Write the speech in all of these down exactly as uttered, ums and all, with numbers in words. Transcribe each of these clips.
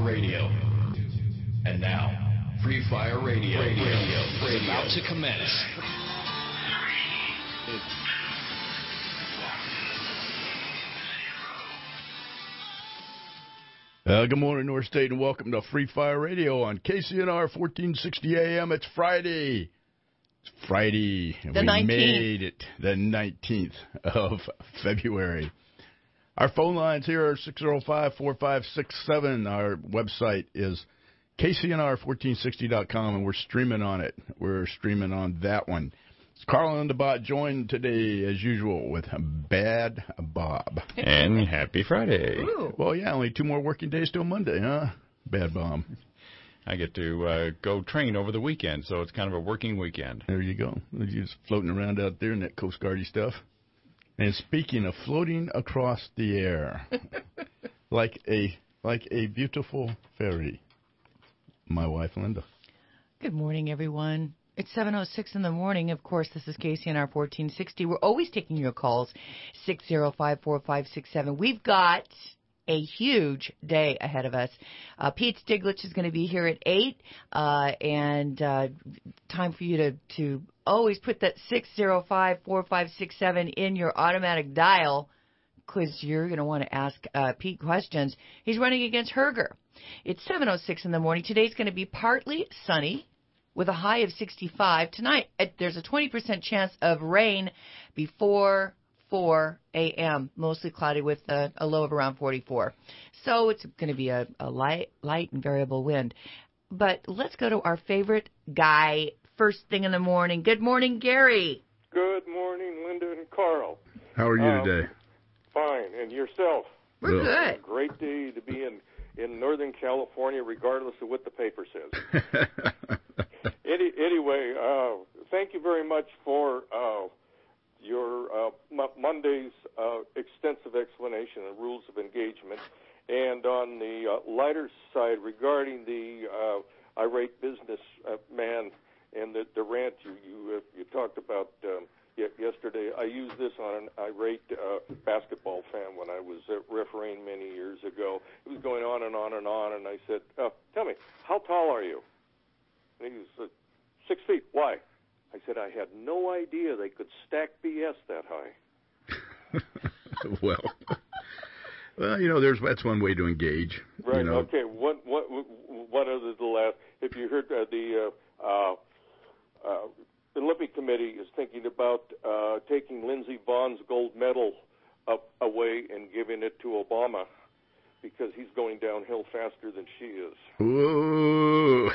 Radio. And now, Free Fire Radio. Radio. Radio. Radio. About to commence. Uh, good morning, North State, and welcome to Free Fire Radio on K C N R fourteen sixty A M. It's Friday. It's Friday. And the we nineteenth. made it the nineteenth of February. Our phone lines here are six oh five, four five six seven. Our website is K C N R fourteen sixty dot com, and we're streaming on it. We're streaming on that one. Carl on the bot joined today, as usual, with Bad Bob. And happy Friday. Ooh. Well, yeah, only two more working days till Monday, huh? Bad Bob. I get to uh, go train over the weekend, so it's kind of a working weekend. There you go. You're just floating around out there in that Coast Guardy stuff. And speaking of floating across the air, like a like a beautiful fairy, my wife, Linda. Good morning, everyone. It's seven oh six in the morning. Of course, this is K C N R fourteen sixty. We're always taking your calls, six oh five, four five six seven. We've got a huge day ahead of us. Uh, Pete Stiglitz is going to be here at eight, uh, and uh, time for you to, to always put that six oh five, four five six seven in your automatic dial, because you're going to want to ask uh, Pete questions. He's running against Herger. It's seven oh six in the morning. Today's going to be partly sunny, with a high of sixty-five. Tonight, there's a twenty percent chance of rain before four a.m., mostly cloudy with a, a low of around forty-four. So it's going to be a, a light, light and variable wind. But let's go to our favorite guy first thing in the morning. Good morning, Gary. Good morning, Linda and Carl. How are you um, today? Fine. And yourself? We're Good. good. Great day to be in, in Northern California, regardless of what the paper says. Any, anyway, uh, thank you very much for uh, your uh, M- Monday's uh, extensive explanation of rules of engagement. And on the uh, lighter side, regarding the uh, irate business uh, man and the, the rant you you, uh, you talked about um, y- yesterday, I used this on an irate uh, basketball fan when I was uh, refereeing many years ago. It was going on and on and on, and I said, uh, tell me, how tall are you? And he was uh, six feet. Why? I said, I had no idea they could stack B S that high. well, well, you know, there's that's one way to engage. Right. You know. Okay. What what what other the last? If you heard uh, the uh, uh, uh, Olympic Committee is thinking about uh, taking Lindsey Vohn's gold medal up away and giving it to Obama, because he's going downhill faster than she is. Ooh.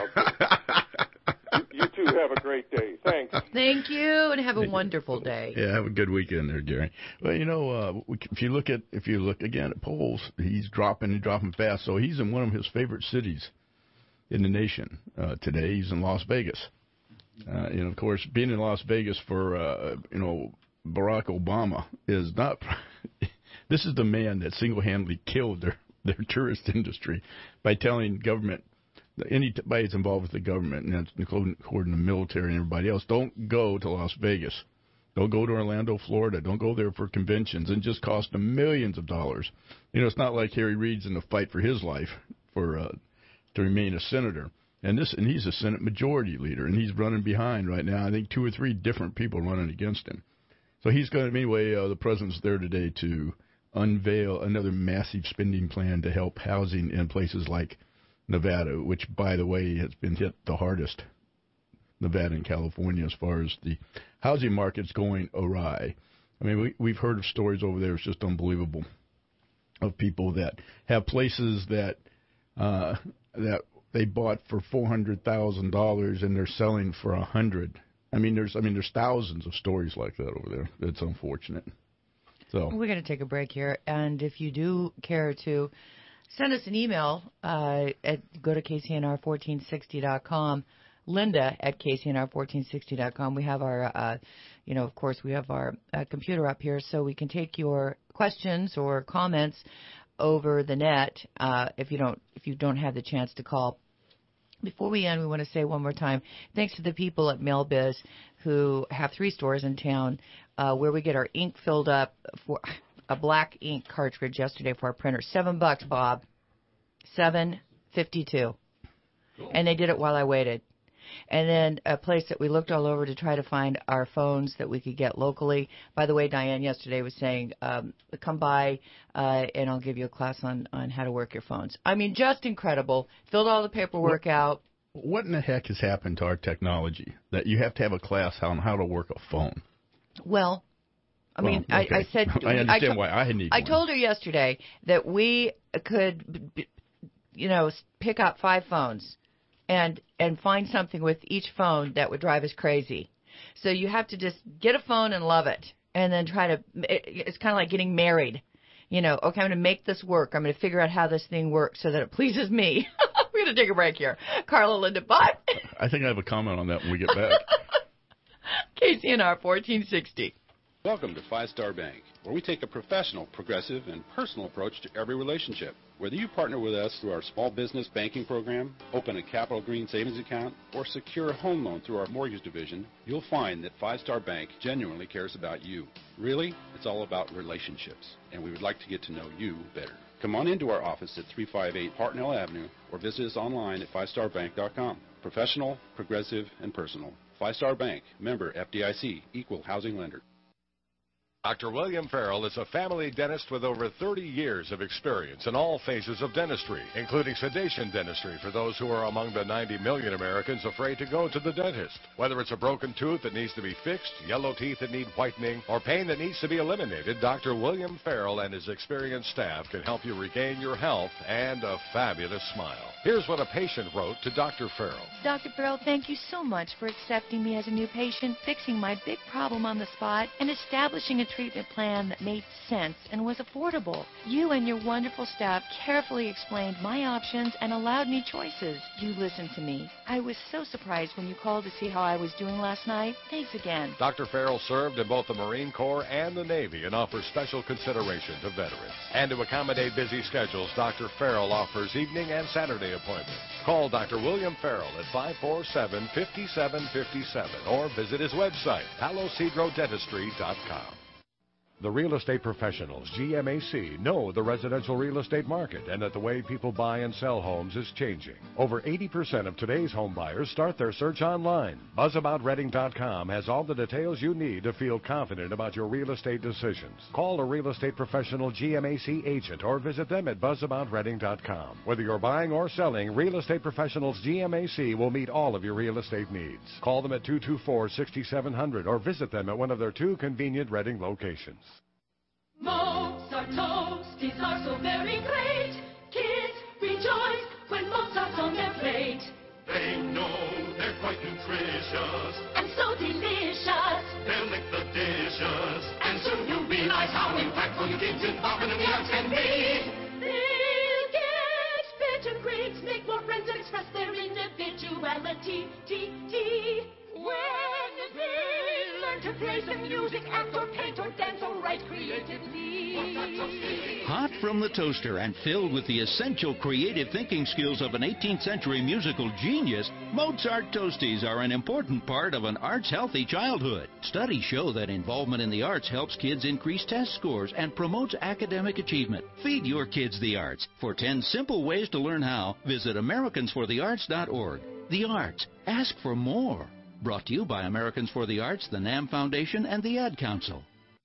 you, you two have a great day. Thanks. Thank you, and have a wonderful day. Yeah, have a good weekend there, Gary. Well, you know, uh, if you look at if you look again at polls, he's dropping and dropping fast. So he's in one of his favorite cities in the nation uh, today. He's in Las Vegas. Uh, and of course, being in Las Vegas for uh, you know Barack Obama is not. This is the man that single-handedly killed their, their tourist industry by telling government, anybody that's involved with the government, and that's including, including the military and everybody else, don't go to Las Vegas. Don't go to Orlando, Florida. Don't go there for conventions, and just cost them millions of dollars. You know, it's not like Harry Reid's in the fight for his life for uh, to remain a senator. And this, and he's a Senate Majority Leader, and he's running behind right now. I think two or three different people running against him. So he's going to, anyway, uh, the president's there today to unveil another massive spending plan to help housing in places like Nevada, which, by the way, has been hit the hardest, Nevada and California, as far as the housing market's going awry. I mean, we, we've heard of stories over there. It's just unbelievable, of people that have places that uh, that they bought for four hundred thousand dollars and they're selling for a hundred. I mean, there's I mean, there's thousands of stories like that over there. It's unfortunate. So we're going to take a break here, and if you do care to send us an email, uh, at, go to K C N R fourteen sixty dot com, Linda at K C N R fourteen sixty dot com. We have our, uh, you know, of course, we have our uh, computer up here, so we can take your questions or comments over the net uh, if you don't if you don't have the chance to call. Before we end, we want to say one more time, thanks to the people at MailBiz who have three stores in town uh, where we get our ink filled up for a black ink cartridge yesterday for our printer. Seven bucks, Bob. seven fifty-two. Cool. And they did it while I waited. And then a place that we looked all over to try to find our phones that we could get locally. By the way, Diane yesterday was saying, um, come by uh, and I'll give you a class on, on how to work your phones. I mean, just incredible. Filled all the paperwork what, out. What in the heck has happened to our technology that you have to have a class on how to work a phone? Well, I mean, well, okay. I, I said... I understand I to, why I need I one. told her yesterday that we could, you know, pick up five phones and and find something with each phone that would drive us crazy. So you have to just get a phone and love it, and then try to, it, it's kind of like getting married. You know, okay, I'm going to make this work. I'm going to figure out how this thing works so that it pleases me. We're going to take a break here. Carla, Linda, bye. I think I have a comment on that when we get back. K C N R fourteen sixty. Welcome to Five Star Bank, where we take a professional, progressive, and personal approach to every relationship. Whether you partner with us through our small business banking program, open a Capital Green savings account, or secure a home loan through our mortgage division, you'll find that Five Star Bank genuinely cares about you. Really, it's all about relationships, and we would like to get to know you better. Come on into our office at three five eight Hartnell Avenue or visit us online at five star bank dot com. Professional, progressive, and personal. Five Star Bank, member F D I C, equal housing lender. Doctor William Farrell is a family dentist with over thirty years of experience in all phases of dentistry, including sedation dentistry for those who are among the ninety million Americans afraid to go to the dentist. Whether it's a broken tooth that needs to be fixed, yellow teeth that need whitening, or pain that needs to be eliminated, Doctor William Farrell and his experienced staff can help you regain your health and a fabulous smile. Here's what a patient wrote to Doctor Farrell. Doctor Farrell, thank you so much for accepting me as a new patient, fixing my big problem on the spot, and establishing a treatment plan that made sense and was affordable. You and your wonderful staff carefully explained my options and allowed me choices. You listened to me. I was so surprised when you called to see how I was doing last night. Thanks again. Doctor Farrell served in both the Marine Corps and the Navy and offers special consideration to veterans. And to accommodate busy schedules, Doctor Farrell offers evening and Saturday appointments. Call Doctor William Farrell at five four seven, five seven five seven or visit his website, palo cedro dentistry dot com. The real estate professionals, G M A C, know the residential real estate market and that the way people buy and sell homes is changing. Over eighty percent of today's home buyers start their search online. buzz about reading dot com has all the details you need to feel confident about your real estate decisions. Call a real estate professional G M A C agent or visit them at buzz about reading dot com. Whether you're buying or selling, Real Estate Professionals G M A C will meet all of your real estate needs. Call them at two two four, six seven zero zero or visit them at one of their two convenient Reading locations. Mozart toasties are so very great. Kids rejoice when Mozart's on their plate. They know they're quite nutritious and so delicious. They'll lick the dishes, and soon you'll realize how impactful your kids' involvement in the arts can be. They'll get better grades, make more friends, and express their individuality. T T. When they learn to play some music, act or paint or dance or write creatively. Hot from the toaster and filled with the essential creative thinking skills of an eighteenth century musical genius, Mozart Toasties are an important part of an arts-healthy childhood. Studies show that involvement in the arts helps kids increase test scores and promotes academic achievement. Feed your kids the arts. For ten simple ways to learn how, visit Americans for the Arts dot org. The arts. Ask for more. Brought to you by Americans for the Arts, the NAM Foundation, and the Ad Council.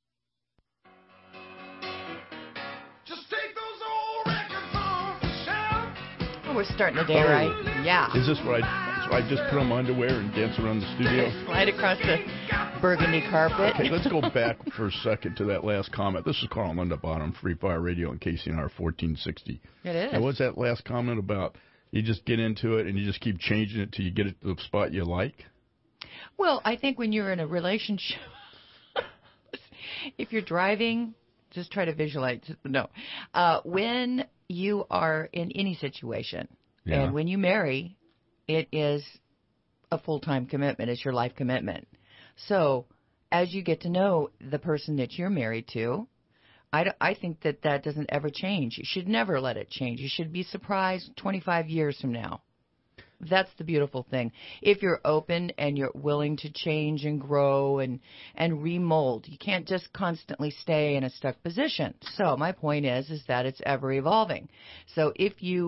Just take those old records off the shelf. Oh, we're starting the day oh, right. Yeah. Is this where I, so I just put on my underwear and dance around the studio? Slide across the burgundy carpet. Okay, let's go back for a second to that last comment. This is Carl and Linda Bottom, Free Fire Radio and K C N R fourteen sixty. It is. And what's that last comment about? You just get into it and you just keep changing it till you get it to the spot you like? Well, I think when you're in a relationship, if you're driving, just try to visualize. No. Uh, when you are in any situation, yeah. and when you marry, it is a full-time commitment. It's your life commitment. So as you get to know the person that you're married to, I, I think that that doesn't ever change. You should never let it change. You should be surprised twenty-five years from now. That's the beautiful thing. If you're open and you're willing to change and grow and, and remold, you can't just constantly stay in a stuck position. So my point is, is that it's ever evolving. So if you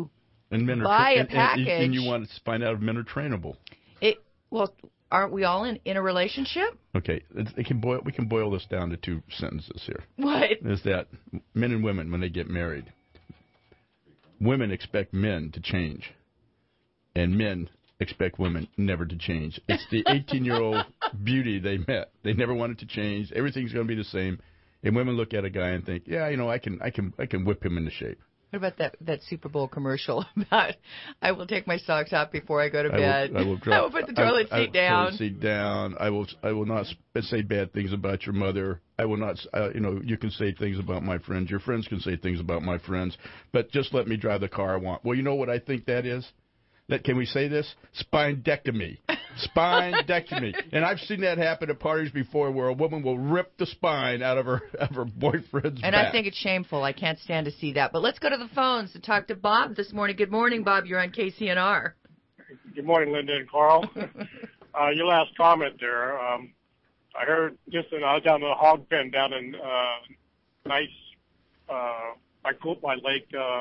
and men are buy tra- a package. And, and, and you want to find out if men are trainable. It well, aren't we all in, in a relationship? Okay, it, it can boil, we can boil this down to two sentences here. What? Is that men and women, when they get married, women expect men to change, and men expect women never to change. It's the eighteen-year-old beauty they met. They never wanted to change. Everything's going to be the same. And women look at a guy and think, yeah, you know, I can, I can, I can whip him into shape. What about that, that Super Bowl commercial about I will take my socks off before I go to bed. I will, I will, drop, I will put the toilet I, seat I, down. Toilet seat down. I will, I will not say bad things about your mother. I will not, uh, you know, you can say things about my friends. Your friends can say things about my friends. But just let me drive the car I want. Well, you know what I think that is? That, can we say this? Spinedectomy. Spinedectomy. And I've seen that happen at parties before where a woman will rip the spine out of her of her boyfriend's And back. I think it's shameful. I can't stand to see that. But let's go to the phones to talk to Bob this morning. Good morning, Bob. You're on K C N R. Good morning, Linda and Carl. uh, your last comment there, um, I heard just in, I was down in the hog pen down in uh, nice, uh, by, by Lake, uh,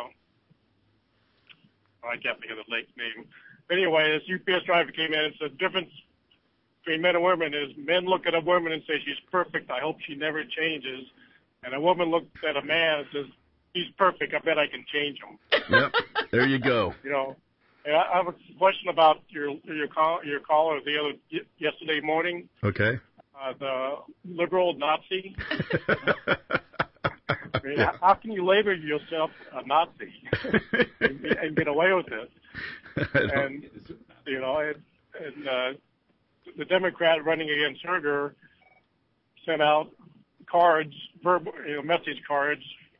I can't think of the lake name. Anyway, this U P S driver came in and said the difference between men and women is men look at a woman and say she's perfect. I hope she never changes. And a woman looks at a man and says he's perfect. I bet I can change him. Yep. There you go. You know, and I, I have a question about your your call your caller the other yesterday morning. Okay. Uh, the liberal Nazi. I mean, yeah. How can you label yourself a Nazi and, and get away with it? And, you know, and, and uh, the Democrat running against Herger sent out cards, verbal, you know, message cards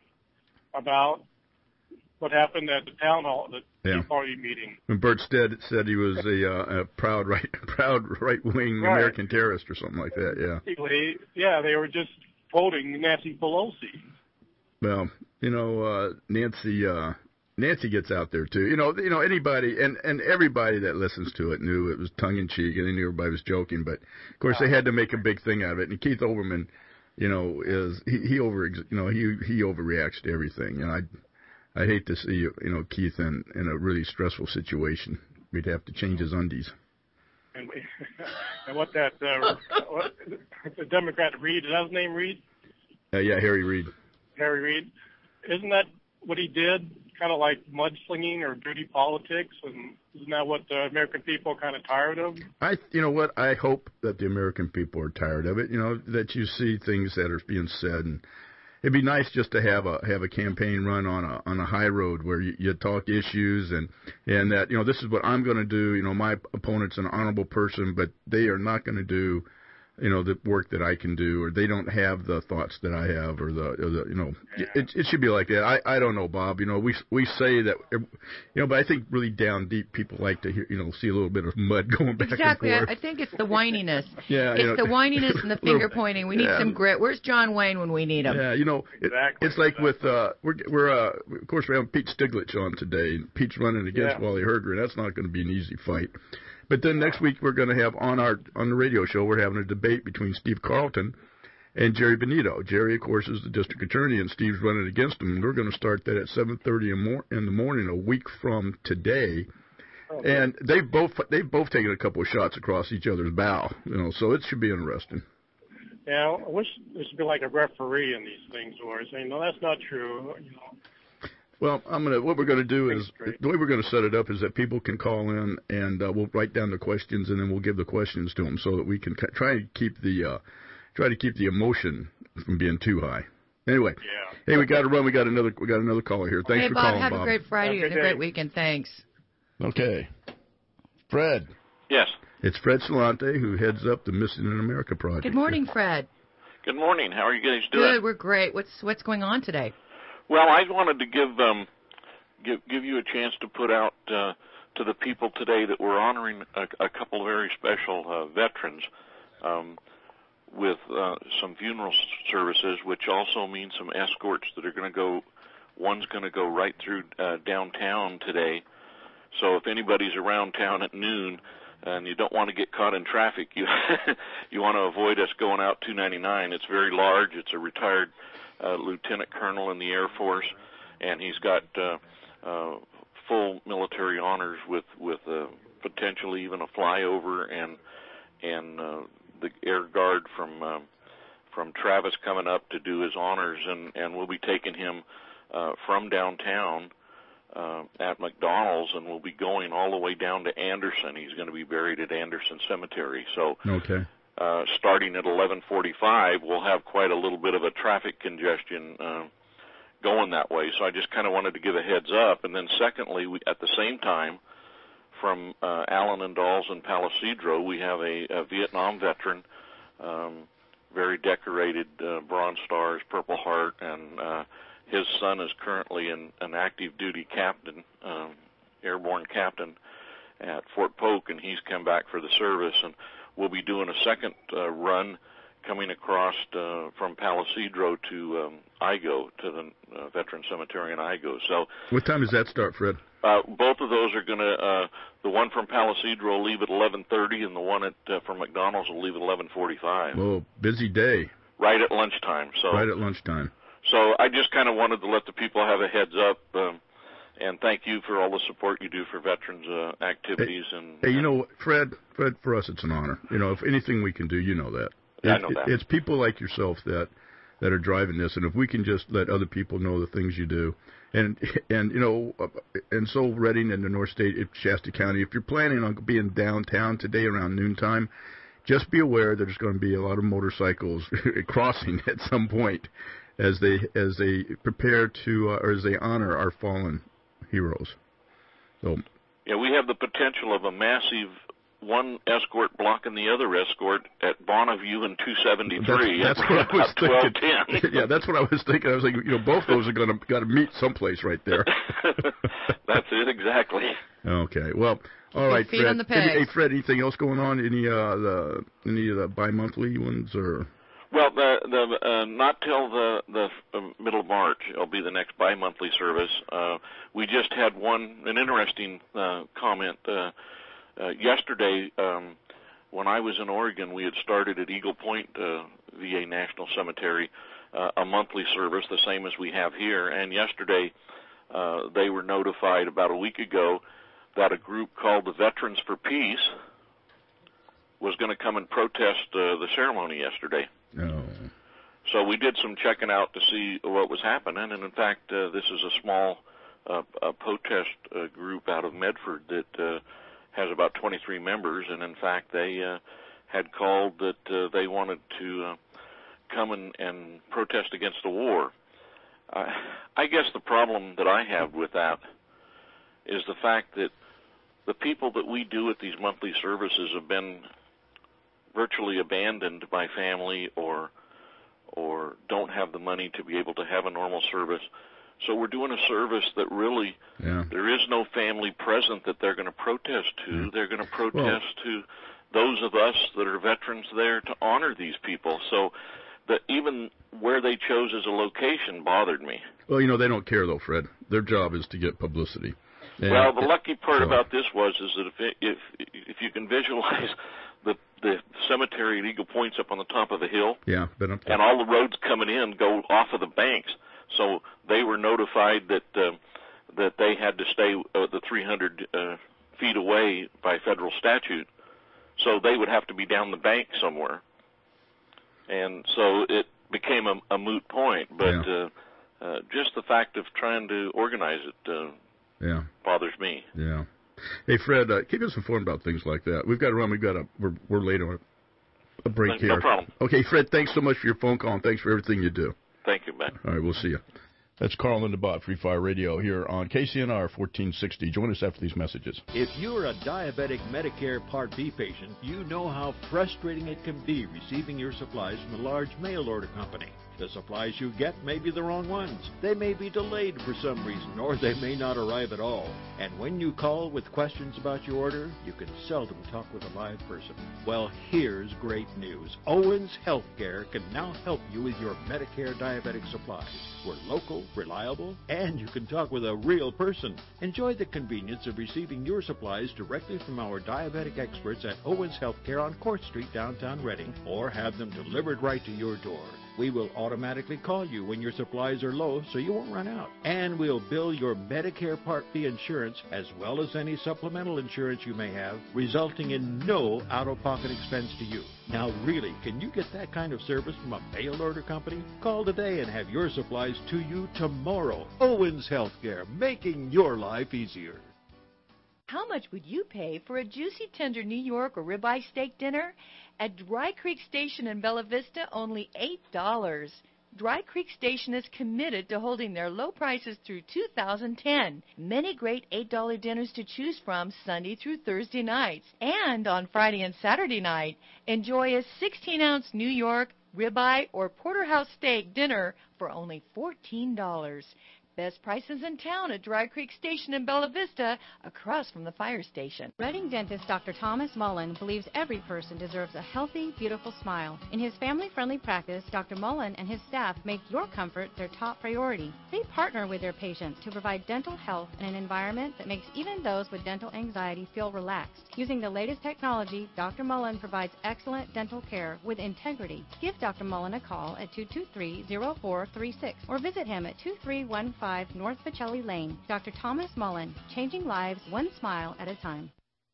about what happened at the town hall, the yeah. Tea Party meeting. When Bert Stead said he was a, uh, a proud right, proud right-wing right. American terrorist or something like that, yeah. Yeah, they were just quoting Nancy Pelosi. Well, you know, uh, Nancy, uh, Nancy gets out there too. You know, you know anybody and, and everybody that listens to it knew it was tongue in cheek, and they knew everybody was joking. But of course, they had to make a big thing out of it. And Keith Olbermann, you know, is he, he over, you know, he he overreacts to everything. You know, I I hate to see you know Keith in in a really stressful situation. We'd have to change his undies. And, we, and what that uh, what, the Democrat Reid, is that his name Reid? Uh, yeah, Harry Reid. Harry Reid, isn't that what he did? Kind of like mudslinging or dirty politics, and isn't that what the American people are kind of tired of? I, you know what? I hope that the American people are tired of it. You know, that you see things that are being said, and it'd be nice just to have a have a campaign run on a on a high road where you, you talk issues and and that you know this is what I'm going to do. You know, my opponent's an honorable person, but they are not going to do. You know, the work that I can do, or they don't have the thoughts that I have, or the, or the you know, yeah. it, it should be like that. I, I don't know, Bob. You know, we we say that, you know, but I think really down deep, people like to hear, you know, see a little bit of mud going back exactly. and forth. I, I think it's the whininess. yeah, it's you know, the whininess and the finger pointing. We need yeah. some grit. Where's John Wayne when we need him? Yeah, you know, it, exactly. it's like with uh, we're we're uh, of course we have Pete Stiglitz on today, and Pete's running against yeah. Wally Herger, and that's not going to be an easy fight. But then next week we're going to have on our on the radio show we're having a debate between Steve Carlton and Jerry Benito. Jerry, of course, is the district attorney, and Steve's running against him. And we're going to start that at seven thirty in, mor- in the morning, a week from today. Oh, and they've both they've both taken a couple of shots across each other's bow, you know. So it should be interesting. Yeah, I wish there should be like a referee in these things, or saying no, that's not true. You know. Well, I'm gonna. What we're gonna do is the way we're gonna set it up is that people can call in and uh, we'll write down the questions and then we'll give the questions to them so that we can ca- try and keep the uh, try to keep the emotion from being too high. Anyway, yeah. Hey, we got to run. We got another. We got another caller here. Thanks hey, for Bob, calling, have Bob. Have a great Friday and a great weekend. Thanks. Okay, Fred. Yes. It's Fred Salante who heads up the Missing in America project. Good morning, Fred. Good morning. How are you guys doing? Good. We're great. What's what's going on today? Well, I wanted to give um, give give you a chance to put out uh, to the people today that we're honoring a, a couple of very special uh, veterans um, with uh, some funeral services, which also means some escorts that are going to go. One's going to go right through uh, downtown today. So if anybody's around town at noon and you don't want to get caught in traffic, you you want to avoid us going out two ninety-nine. It's very large. It's a retired Uh, lieutenant colonel in the Air Force, and he's got uh, uh, full military honors with with uh, potentially even a flyover, and and uh, the air guard from um, from Travis coming up to do his honors, and and we'll be taking him uh, from downtown uh, at McDonald's, and we'll be going all the way down to Anderson. He's going to be buried at Anderson Cemetery. So okay. uh, starting at eleven forty-five, we'll have quite a little bit of a traffic congestion uh, going that way. So I just kind of wanted to give a heads up. And then secondly, we, at the same time, from uh, Allen and Dawes and Palisadro, we have a, a Vietnam veteran, um, very decorated, uh, Bronze Stars, Purple Heart, and uh, his son is currently an, an active duty captain, um, airborne captain at Fort Polk, and he's come back for the service. And we'll be doing a second uh, run coming across uh, from Palisadro to um, Igo, to the uh, Veteran Cemetery in Igo. So, what time does that start, Fred? Uh, both of those are going to, uh, the one from Palisadro will leave at eleven thirty, and the one at uh, from McDonald's will leave at eleven forty-five. Oh, busy day. Right at lunchtime. So Right at lunchtime. So I just kind of wanted to let the people have a heads up, um, and thank you for all the support you do for veterans uh, activities. Hey, and hey, you know, Fred, Fred, for us it's an honor. You know, if anything we can do, you know that. Yeah, it, I know that. It's people like yourself that that are driving this, and if we can just let other people know the things you do, and and you know, and so Redding and the North State, Shasta County, if you're planning on being downtown today around noontime, just be aware there's going to be a lot of motorcycles crossing at some point as they as they prepare to uh, or as they honor our fallen heroes. So yeah, we have the potential of a massive one escort blocking the other escort at Bonneview and two seventy-three. That's, that's what I was twelve thinking. ten. Yeah, that's what I was thinking. I was like, you know, both those are going to got to meet someplace right there. That's it, exactly. Okay. Well, all right, feet Fred. on the Any, pegs. hey, Fred, anything else going on? Any uh the any of the bi-monthly ones or? Well, the the uh, not till the the uh, middle of March. It'll be the next bi-monthly service. Uh, we just had one an interesting uh, comment. Uh, Uh, yesterday, um, when I was in Oregon, we had started at Eagle Point uh, V A National Cemetery uh, a monthly service, the same as we have here. And yesterday, uh, they were notified about a week ago that a group called the Veterans for Peace was going to come and protest uh, the ceremony yesterday. No. So we did some checking out to see what was happening, and in fact, uh, this is a small uh, a protest uh, group out of Medford that uh, has about twenty-three members, and in fact they uh, had called that uh, they wanted to uh, come and, and protest against the war. Uh, I guess the problem that I have with that is the fact that the people that we do at these monthly services have been virtually abandoned by family or or don't have the money to be able to have a normal service. So we're doing a service that really, yeah. there is no family present that they're going to protest to. Yeah. They're going to protest well, to those of us that are veterans there to honor these people. So that even where they chose as a location bothered me. Well, you know, they don't care, though, Fred. Their job is to get publicity. And well, the lucky part so. about this was is that if, it, if if you can visualize the the cemetery at Eagle Point's up on the top of a hill, yeah, been up there. And all the roads coming in go off of the banks. So they were notified that uh, that they had to stay uh, the three hundred uh, feet away by federal statute. So they would have to be down the bank somewhere. And so it became a, a moot point. But yeah. uh, uh, just the fact of trying to organize it uh, yeah. bothers me. Yeah. Hey, Fred, uh, keep us informed about things like that. We've got to run. We've got a, we're, we're late on a break no, here. No problem. Okay, Fred, thanks so much for your phone call, and thanks for everything you do. Thank you, Ben. All right, we'll see you. That's Carl Lindebott, Free Fire Radio, here on K C N R fourteen sixty. Join us after these messages. If you're a diabetic Medicare Part B patient, you know how frustrating it can be receiving your supplies from a large mail order company. The supplies you get may be the wrong ones. They may be delayed for some reason, or they may not arrive at all. And when you call with questions about your order, you can seldom talk with a live person. Well, here's great news. Owens Healthcare can now help you with your Medicare diabetic supplies. We're local, reliable, and you can talk with a real person. Enjoy the convenience of receiving your supplies directly from our diabetic experts at Owens Healthcare on Court Street, downtown Redding, or have them delivered right to your door. We will automatically call you when your supplies are low so you won't run out. And we'll bill your Medicare Part B insurance as well as any supplemental insurance you may have, resulting in no out-of-pocket expense to you. Now really, can you get that kind of service from a mail order company? Call today and have your supplies to you tomorrow. Owens Healthcare, making your life easier. How much would you pay for a juicy, tender New York or ribeye steak dinner? At Dry Creek Station in Bella Vista, only eight dollars. Dry Creek Station is committed to holding their low prices through two thousand ten. Many great eight dollar dinners to choose from Sunday through Thursday nights. And on Friday and Saturday night, enjoy a sixteen ounce New York, ribeye, or porterhouse steak dinner for only fourteen dollars. Best prices in town at Dry Creek Station in Bella Vista, across from the fire station. Reading dentist Doctor Thomas Mullen believes every person deserves a healthy, beautiful smile. In his family-friendly practice, Doctor Mullen and his staff make your comfort their top priority. They partner with their patients to provide dental health in an environment that makes even those with dental anxiety feel relaxed. Using the latest technology, Doctor Mullen provides excellent dental care with integrity. Give Doctor Mullen a call at two two three, zero four three six or visit him at two three one five North Pacelli Lane. Doctor Thomas Mullen, changing lives one smile at a time.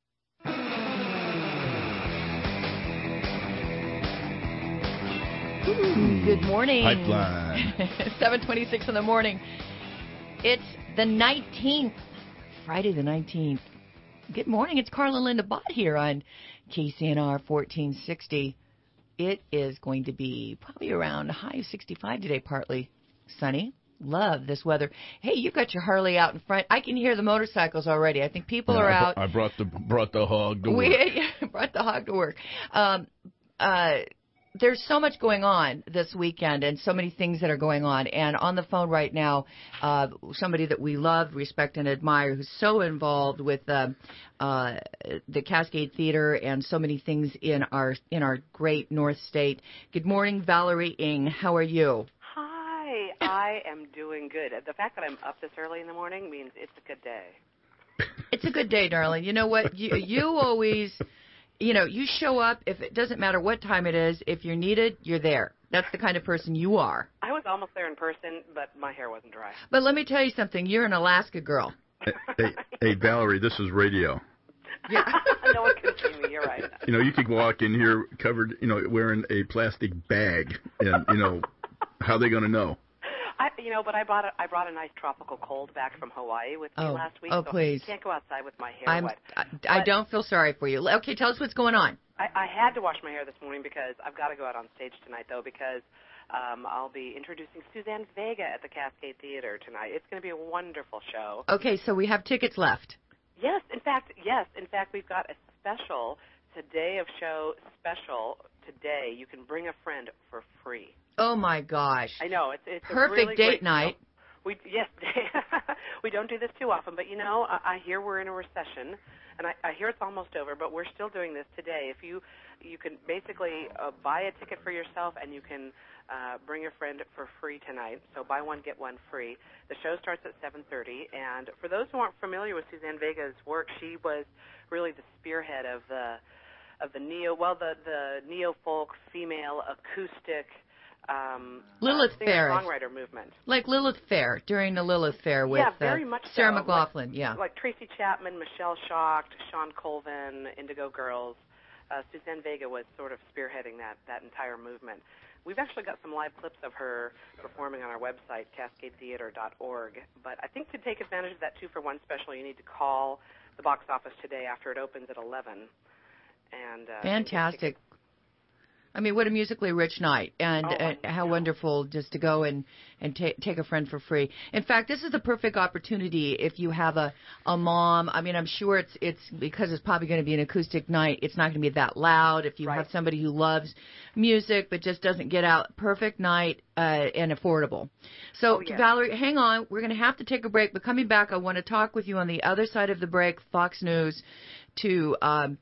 Ooh, good morning. Pipeline. seven twenty-six in the morning. It's the nineteenth, Friday the nineteenth. Good morning. It's Carla Linda Bott here on K C N R fourteen sixty. It is going to be probably around a high of sixty-five today, partly sunny. Love this weather. Hey, you've got your Harley out in front. I can hear the motorcycles already. I think people yeah, are I out. Br- I brought the brought the hog to work. We brought the hog to work. Um, uh, there's so much going on this weekend and so many things that are going on. And on the phone right now, uh, somebody that we love, respect, and admire, who's so involved with uh, uh, the Cascade Theater and so many things in our in our great North State. Good morning, Valerie Ng. How are you? I am doing good. The fact that I'm up this early in the morning means it's a good day. It's a good day, darling. You know what? You you always, you know, you show up. If it doesn't matter what time it is, if you're needed, you're there. That's the kind of person you are. I was almost there in person, but my hair wasn't dry. But let me tell you something. You're an Alaska girl. Hey, hey, hey Valerie, this is radio. Yeah. No one can see me. You're right. You know, you could walk in here covered, you know, wearing a plastic bag, and you know, how are they going to know? I, you know, but I brought a, I brought a nice tropical cold back from Hawaii with me oh, last week. Oh, so please. I can't go outside with my hair I'm, wet. I, I don't feel sorry for you. Okay, tell us what's going on. I, I had to wash my hair this morning because I've got to go out on stage tonight, though, because um, I'll be introducing Suzanne Vega at the Cascade Theater tonight. It's going to be a wonderful show. Okay, so we have tickets left. Yes, in fact, yes. In fact, we've got a special, today of show special today. You can bring a friend for free. Oh, my gosh. I know. It's, it's perfect a really date great night. Show. We Yes, we don't do this too often, but, you know, I, I hear we're in a recession, and I, I hear it's almost over, but we're still doing this today. If you you can basically uh, buy a ticket for yourself, and you can uh, bring a friend for free tonight. So buy one, get one free. The show starts at seven thirty, and for those who aren't familiar with Suzanne Vega's work, she was really the spearhead of the of the neo, well, the, the neo-folk female acoustic Um, Lilith uh, Fair, songwriter movement, like Lilith Fair during the Lilith Fair with yeah, very uh, much Sarah so. McLachlan, like, yeah, like Tracy Chapman, Michelle Shocked, Sean Colvin, Indigo Girls. Uh, Suzanne Vega was sort of spearheading that that entire movement. We've actually got some live clips of her performing on our website, cascade theater dot org. But I think to take advantage of that two for one special, you need to call the box office today after it opens at eleven. And uh, fantastic. I mean, what a musically rich night, and oh, uh, how wonderful just to go and, and ta- take a friend for free. In fact, this is the perfect opportunity if you have a, a mom. I mean, I'm sure it's it's because it's probably going to be an acoustic night. It's not going to be that loud. If you right. have somebody who loves music but just doesn't get out, perfect night uh, and affordable. So, oh, yes. Valerie, hang on. We're going to have to take a break, but coming back, I want to talk with you on the other side of the break, Fox News, to um,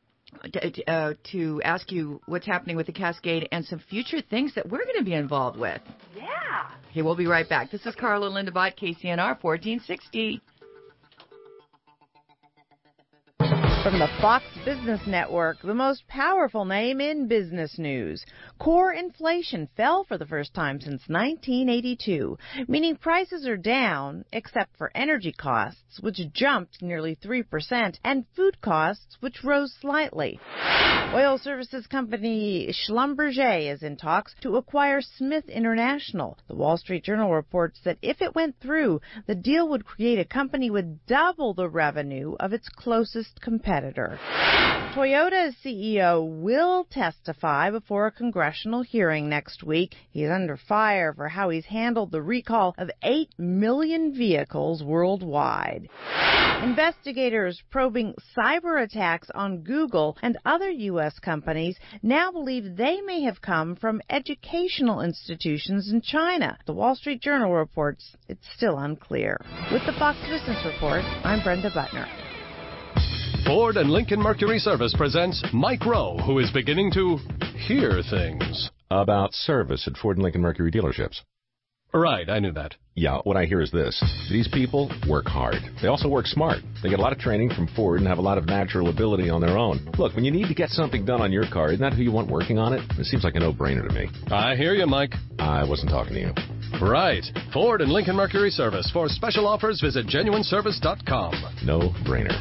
Uh, to ask you what's happening with the Cascade and some future things that we're going to be involved with. Yeah. Okay, we'll be right back. This is Carla Linda Bott, K C N R fourteen sixty. From the Fox Business Network, the most powerful name in business news. Core inflation fell for the first time since nineteen eighty-two, meaning prices are down except for energy costs, which jumped nearly three percent, and food costs, which rose slightly. Oil services company Schlumberger is in talks to acquire Smith International. The Wall Street Journal reports that if it went through, the deal would create a company with double the revenue of its closest competitor. Toyota's C E O will testify before a congressional hearing next week. He's under fire for how he's handled the recall of eight million vehicles worldwide. Investigators probing cyber attacks on Google and other U S companies now believe they may have come from educational institutions in China. The Wall Street Journal reports it's still unclear. With the Fox Business Report, I'm Brenda Butner. Ford and Lincoln Mercury Service presents Mike Rowe, who is beginning to hear things. About service at Ford and Lincoln Mercury dealerships. Right, I knew that. Yeah, what I hear is this. These people work hard. They also work smart. They get a lot of training from Ford and have a lot of natural ability on their own. Look, when you need to get something done on your car, isn't that who you want working on it? It seems like a no-brainer to me. I hear you, Mike. I wasn't talking to you. Right. Ford and Lincoln Mercury Service. For special offers, visit genuine service dot com. No-brainer.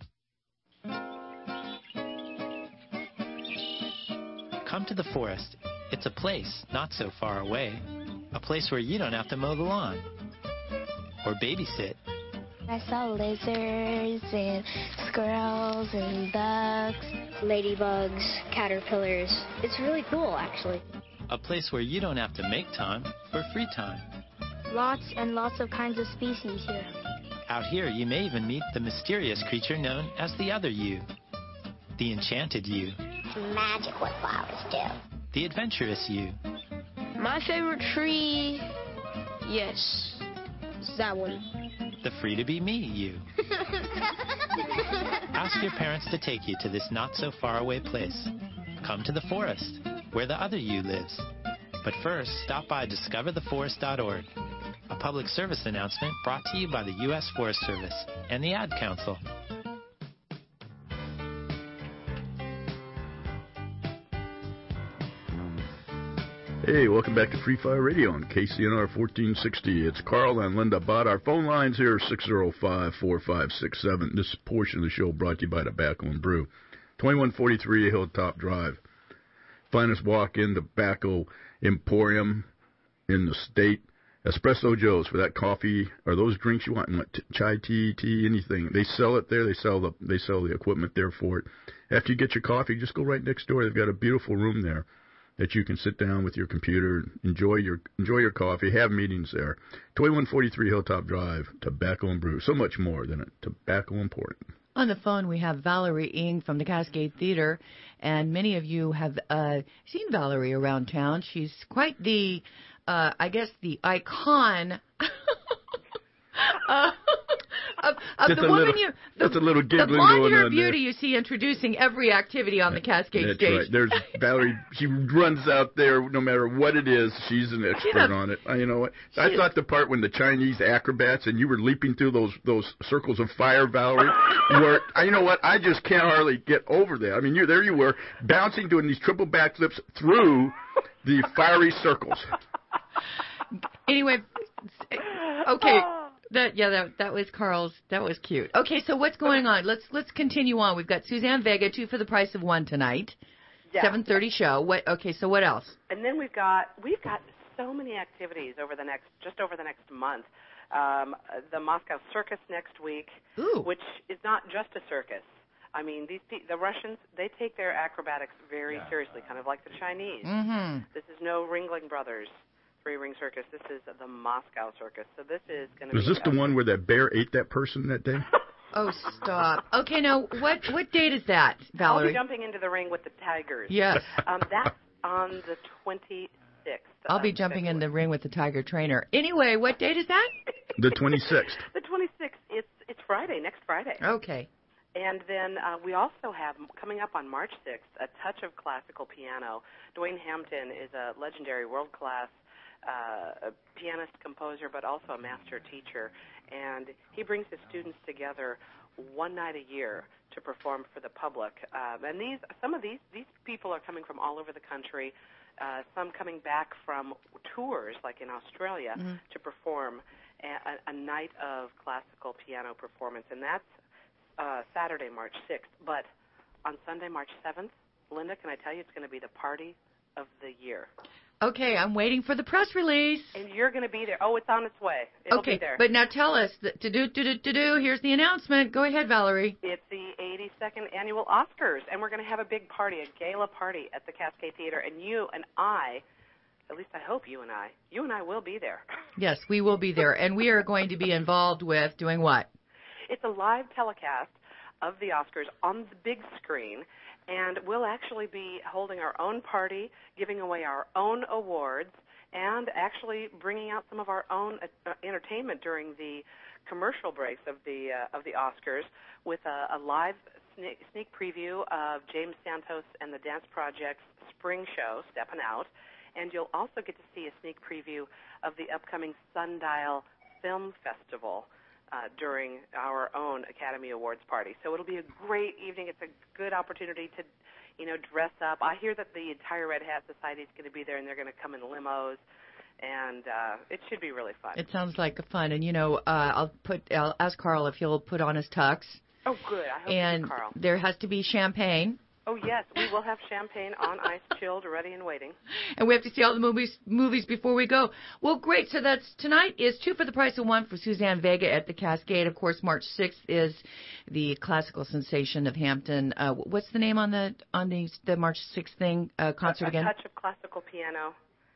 Come to the forest. It's a place not so far away. A place where you don't have to mow the lawn or babysit. I saw lizards and squirrels and ducks, ladybugs, caterpillars. It's really cool, actually. A place where you don't have to make time for free time. Lots and lots of kinds of species here. Out here, you may even meet the mysterious creature known as the other you. The enchanted you. Magic what flowers do. The adventurous you. My favorite tree, yes, it's that one. The free-to-be-me you. Ask your parents to take you to this not-so-far-away place. Come to the forest, where the other you lives. But first, stop by discover the forest dot org. A public service announcement brought to you by the U S Forest Service and the Ad Council. Hey, welcome back to Free Fire Radio on K C N R fourteen sixty. It's Carl and Linda Bott. Our phone lines here are six oh five, four five six seven. This portion of the show brought to you by Tobacco and Brew. twenty-one forty-three Hilltop Drive. Finest walk-in tobacco emporium in the state. Espresso Joe's for that coffee or those drinks you want. You want t- chai tea, tea, anything. They sell it there. They sell the they sell the equipment there for it. After you get your coffee, just go right next door. They've got a beautiful room there that you can sit down with your computer, enjoy your enjoy your coffee, have meetings there. twenty-one forty-three Hilltop Drive, Tobacco and Brew. So much more than a tobacco import. On the phone, we have Valerie Ng from the Cascade Theater, and many of you have uh, seen Valerie around town. She's quite the, uh, I guess, the icon uh, of, of the woman little, you, the, that's a little giggling the going blonde-haired on beauty there. you see introducing every activity on the Cascade That's stage. right. There's Valerie. She runs out there no matter what it is. She's an expert Yeah. on it. I, you know what? I She- thought the part when the Chinese acrobats and you were leaping through those those circles of fire, Valerie, were I, you know what? I just can't hardly get over that. I mean, you there you were bouncing, doing these triple backflips through the fiery circles. Anyway, okay. That yeah, that that was Carl's. That was cute. Okay, so what's going on? Let's let's continue on. We've got Suzanne Vega, two for the price of one tonight. Yeah. seven thirty show. What? Okay, so what else? And then we've got we've got so many activities over the next just over the next month. Um, the Moscow Circus next week, Ooh. which is not just a circus. I mean, these pe- the Russians, they take their acrobatics very seriously, kind of like the Chinese. Mm-hmm. This is no Ringling Brothers three-ring circus. This is the Moscow Circus. So this is going to be... Was this the one where that bear ate that person that day? Oh, stop. Okay, now what what date is that, I'll Valerie? be jumping into the ring with the tigers. Yes. Um, that's on the twenty-sixth. I'll be jumping in the ring with the tiger trainer. Anyway, what date is that? The twenty-sixth. The twenty-sixth. It's it's Friday, next Friday. Okay. And then uh, we also have, coming up on March sixth, A Touch of Classical Piano. Dwayne Hampton is a legendary world-class uh, a pianist, composer, but also a master teacher. And he brings his students together one night a year to perform for the public. Um, and these, some of these, these people are coming from all over the country, uh, some coming back from tours, like in Australia, Mm-hmm. to perform a, a night of classical piano performance. And that's uh, Saturday, March sixth. But on Sunday, March seventh, Linda, can I tell you, it's going to be the party of the year. Okay, I'm waiting for the press release. And you're going to be there. Oh, it's on its way. It'll okay, be there. but now tell us, the, to do, to do, to do, here's the announcement. Go ahead, Valerie. It's the eighty-second Annual Oscars, and we're going to have a big party, a gala party at the Cascade Theater, and you and I, at least I hope you and I, you and I will be there. Yes, we will be there, and we are going to be involved with doing what? It's a live telecast of the Oscars on the big screen, and we'll actually be holding our own party, giving away our own awards, and actually bringing out some of our own uh, entertainment during the commercial breaks of the uh, of the Oscars with a, a live sneak, sneak preview of James Santos and the Dance Project's spring show, Steppin' Out, and you'll also get to see a sneak preview of the upcoming Sundial Film Festival Uh, during our own Academy Awards party. So it'll be a great evening. It's a good opportunity to, you know, dress up. I hear that the entire Red Hat Society is going to be there, and they're going to come in limos, and uh, it should be really fun. It sounds like fun, and you know, uh, I'll put, I'll ask Carl if he'll put on his tux. Oh, good. I hope and you do, Carl. There has to be champagne. Oh, yes. We will have champagne on ice, chilled, ready and waiting. And we have to see all the movies movies before we go. Well, great. So that's tonight is two for the price of one for Suzanne Vega at the Cascade. Of course, March sixth is the classical sensation of Hampton. Uh, what's the name on the on the the March sixth thing uh, concert a, a again? Touch of Classical Piano.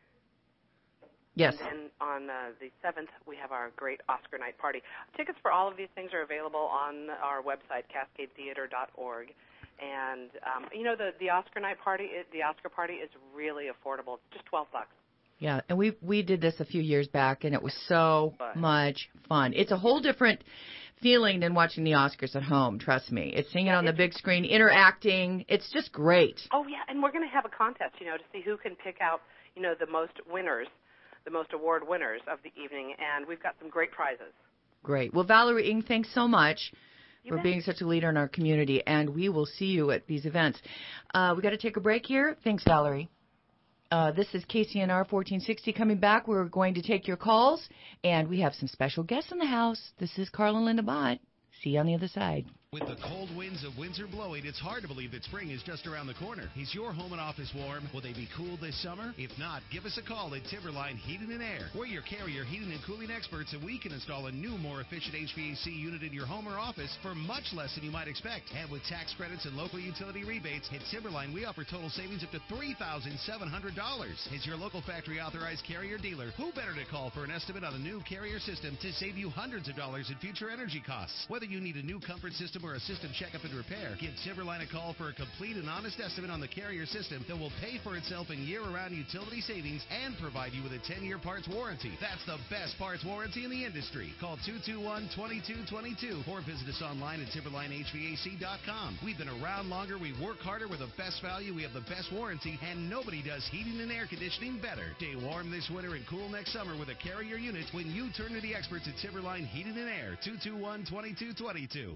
Yes. And then on uh, the seventh, we have our great Oscar night party. Tickets for all of these things are available on our website, cascade theater dot org. And, um, you know, the, the Oscar night party, it, the Oscar party is really affordable. It's just twelve bucks. Yeah, and we we did this a few years back, and it was so Fun. much fun. It's a whole different feeling than watching the Oscars at home, trust me. It's seeing it on the big screen, interacting. It's just great. Oh, yeah, and we're going to have a contest, you know, to see who can pick out, you know, the most winners, the most award winners of the evening, and we've got some great prizes. Great. Well, Valerie Ng, thanks so much You for bet. being such a leader in our community, and we will see you at these events. Uh, we got to take a break here. Thanks, Valerie. Uh, this is K C N R fourteen sixty coming back. We're going to take your calls, and we have some special guests in the house. This is Carl and Linda Bott. See you on the other side. With the cold winds of winter blowing, it's hard to believe that spring is just around the corner. Is your home and office warm? Will they be cool this summer? If not, give us a call at Timberline Heating and Air. We're your Carrier heating and cooling experts, and we can install a new, more efficient H V A C unit in your home or office for much less than you might expect. And with tax credits and local utility rebates, at Timberline, we offer total savings up to three thousand seven hundred dollars. As your local factory-authorized Carrier dealer, who better to call for an estimate on the new Carrier system to save you hundreds of dollars in future energy costs? Whether you need a new comfort system or a system checkup and repair, give Timberline a call for a complete and honest estimate on the Carrier system that will pay for itself in year-round utility savings and provide you with a ten-year parts warranty. That's the best parts warranty in the industry. Call two two one, two two two two or visit us online at timberline H V A C dot com. We've been around longer, we work harder, we're the best value, we have the best warranty, and nobody does heating and air conditioning better. Stay warm this winter and cool next summer with a Carrier unit when you turn to the experts at Timberline Heating and Air. two two one, two two two two.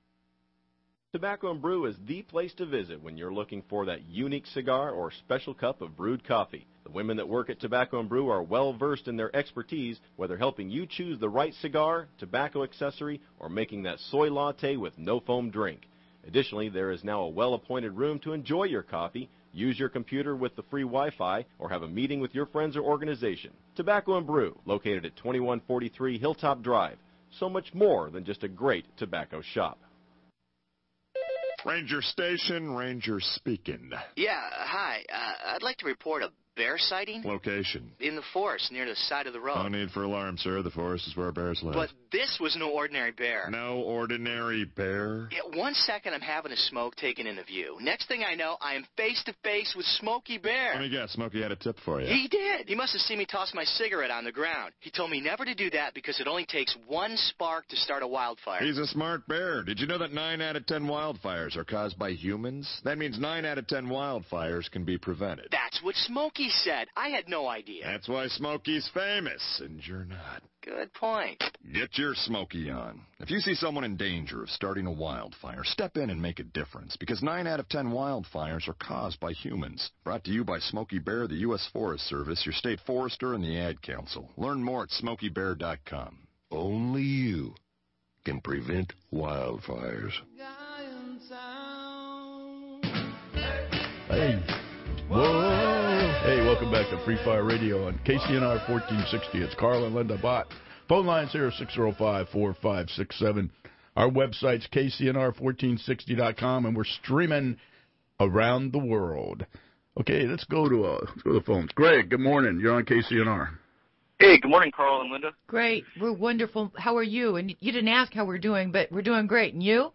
Tobacco and Brew is the place to visit when you're looking for that unique cigar or special cup of brewed coffee. The women that work at Tobacco and Brew are well versed in their expertise, whether helping you choose the right cigar, tobacco accessory, or making that soy latte with no foam drink. Additionally, there is now a well-appointed room to enjoy your coffee, use your computer with the free Wi-Fi, or have a meeting with your friends or organization. Tobacco and Brew, located at twenty-one forty-three Hilltop Drive. So much more than just a great tobacco shop. Ranger Station, Ranger speaking. Yeah, hi. Uh, I'd like to report a bear sighting. Location. In the forest, near the side of the road. No need for alarm, sir. The forest is where bears live. But this was no ordinary bear. No ordinary bear? Yeah, one second I'm having a smoke taken into view. Next thing I know, I am face to face with Smokey Bear. Let me guess, Smokey had a tip for you. He did. He must have seen me toss my cigarette on the ground. He told me never to do that because it only takes one spark to start a wildfire. He's a smart bear. Did you know that nine out of ten wildfires are caused by humans? That means nine out of ten wildfires can be prevented. That's what Smokey said. I had no idea. That's why Smokey's famous, and you're not. Good point. Get your Smokey on. If you see someone in danger of starting a wildfire, step in and make a difference, because nine out of ten wildfires are caused by humans. Brought to you by Smokey Bear, the U S Forest Service, your state forester, and the Ad Council. Learn more at smokey bear dot com. Only you can prevent wildfires. Hey. Whoa. Hey, welcome back to Free Fire Radio on K C N R fourteen sixty. It's Carl and Linda Bott. Phone lines here, six oh five, four five six seven. Our website's K C N R fourteen sixty dot com, and we're streaming around the world. Okay, let's go to, uh, let's go to the phones. Greg, good morning. You're on K C N R. Hey, good morning, Carl and Linda. Great. We're wonderful. How are you? And you didn't ask how we're doing, but we're doing great. And you?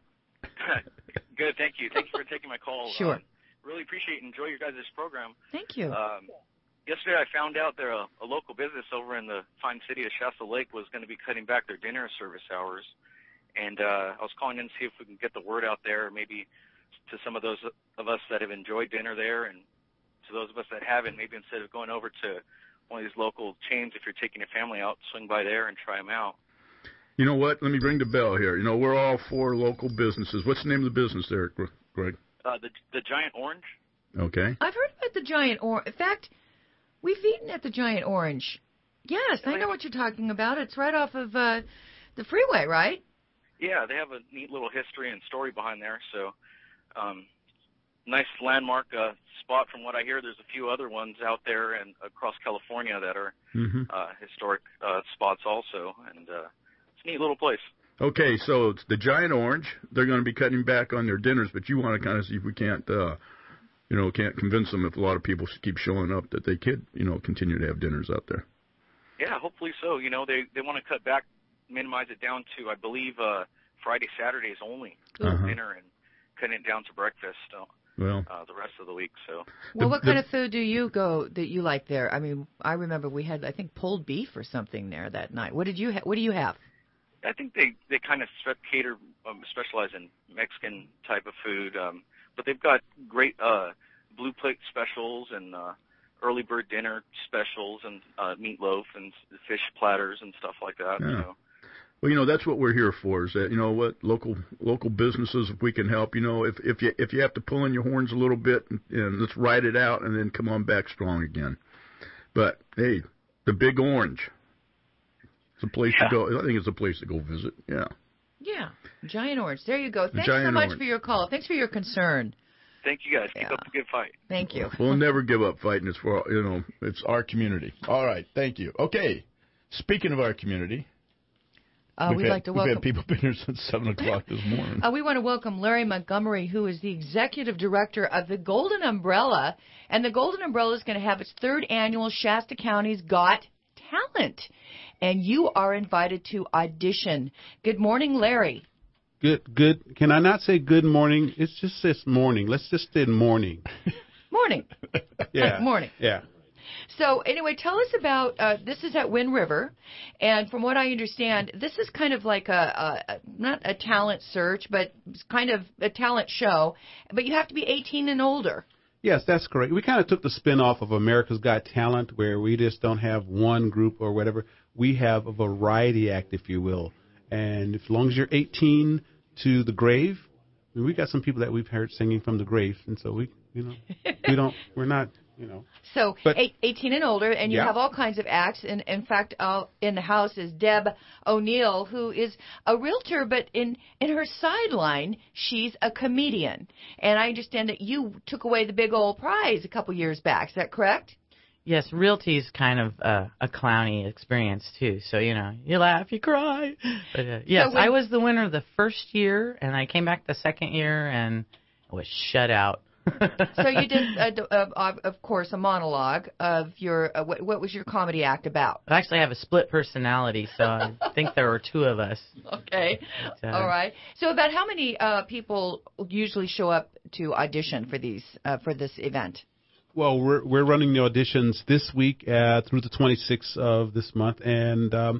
Good, thank you. Thank you for taking my call. Sure. Um, really appreciate and enjoy your guys' program. Thank you. Um, yesterday I found out that a, a local business over in the fine city of Shasta Lake was going to be cutting back their dinner service hours. And uh, I was calling in to see if we can get the word out there, maybe to some of those of us that have enjoyed dinner there, and to those of us that haven't, maybe instead of going over to one of these local chains, if you're taking a family out, swing by there and try them out. You know what? Let me ring the bell here. You know, we're all for local businesses. What's the name of the business there, Greg? Uh, the the Giant Orange. Okay. I've heard about the Giant Orange. In fact, we've eaten at the Giant Orange. Yes, I know what you're talking about. It's right off of uh, the freeway, right? Yeah, they have a neat little history and story behind there. So, um, nice landmark uh, spot. From what I hear, there's a few other ones out there and across California that are mm-hmm. uh, historic uh, spots also, and uh, it's a neat little place. Okay, so it's the Giant Orange. They're going to be cutting back on their dinners, but you want to kind of see if we can't, uh, you know, can't convince them if a lot of people keep showing up that they could, you know, continue to have dinners out there. Yeah, hopefully so. You know, they they want to cut back, minimize it down to, I believe, uh, Friday, Saturdays only for Uh-huh. dinner, and cutting it down to breakfast. So, Well, uh, the rest of the week. So. Well, what kind of food do you go that you like there? I mean, I remember we had, I think, pulled beef or something there that night. What did you ha- What do you have? I think they, they kind of cater, um, specialize in Mexican type of food, um, but they've got great uh, blue plate specials and uh, early bird dinner specials and uh, meatloaf and fish platters and stuff like that. Yeah. So. Well, you know, that's what we're here for. Is that, you know what, local local businesses, if we can help, you know, if if you if you have to pull in your horns a little bit and, and let's ride it out and then come on back strong again. But hey, the Big Orange. It's a place Yeah. to go. I think it's a place to go visit. Yeah. Yeah, Giant Orange. There you go. The Thanks so Giant much Orange. for your call. Thanks for your concern. Thank you guys. Keep up the good fight. Thank you. We'll never give up fighting. It's for, you know, it's our community. All right. Thank you. Okay. Speaking of our community, Uh, we've, we'd had, like to we've welcome. had people been here since seven o'clock this morning. Uh, we want to welcome Larry Montgomery, who is the executive director of the Golden Umbrella. And the Golden Umbrella is going to have its third annual Shasta County's Got Talent. And you are invited to audition. Good morning, Larry. Good, good. Can I not say good morning? It's just this morning. Let's just say morning. Morning. Yeah. Morning. Yeah. So anyway, tell us about, uh, this is at Wind River, and from what I understand, this is kind of like a, a, not a talent search, but it's kind of a talent show, but you have to be eighteen and older. Yes, that's correct. We kind of took the spin off of America's Got Talent, where we just don't have one group or whatever. We have a variety act, if you will. And as long as you're eighteen to the grave, I mean, we got some people that we've heard singing from the grave, and so we, you know, we don't, we're not, you know. So But- eight, eighteen and older, and you Yeah. have all kinds of acts. And in fact, uh, in the house is Deb O'Neill, who is a realtor, but in, in her sideline, she's a comedian. And I understand that you took away the big old prize a couple years back. Is that correct? Yes, realty's kind of uh, a clowny experience too. So you know, you laugh, you cry. But uh, yes, So when- I was the winner the first year, and I came back the second year and was shut out. So you did, uh, d- uh, of of course, a monologue of your, uh, what, what was your comedy act about? I actually have a split personality, so I think there were two of us. Okay. But, uh, All right. So about how many uh, people usually show up to audition for these, uh, for this event? Well, we're we're running the auditions this week uh, through the twenty-sixth of this month, and um,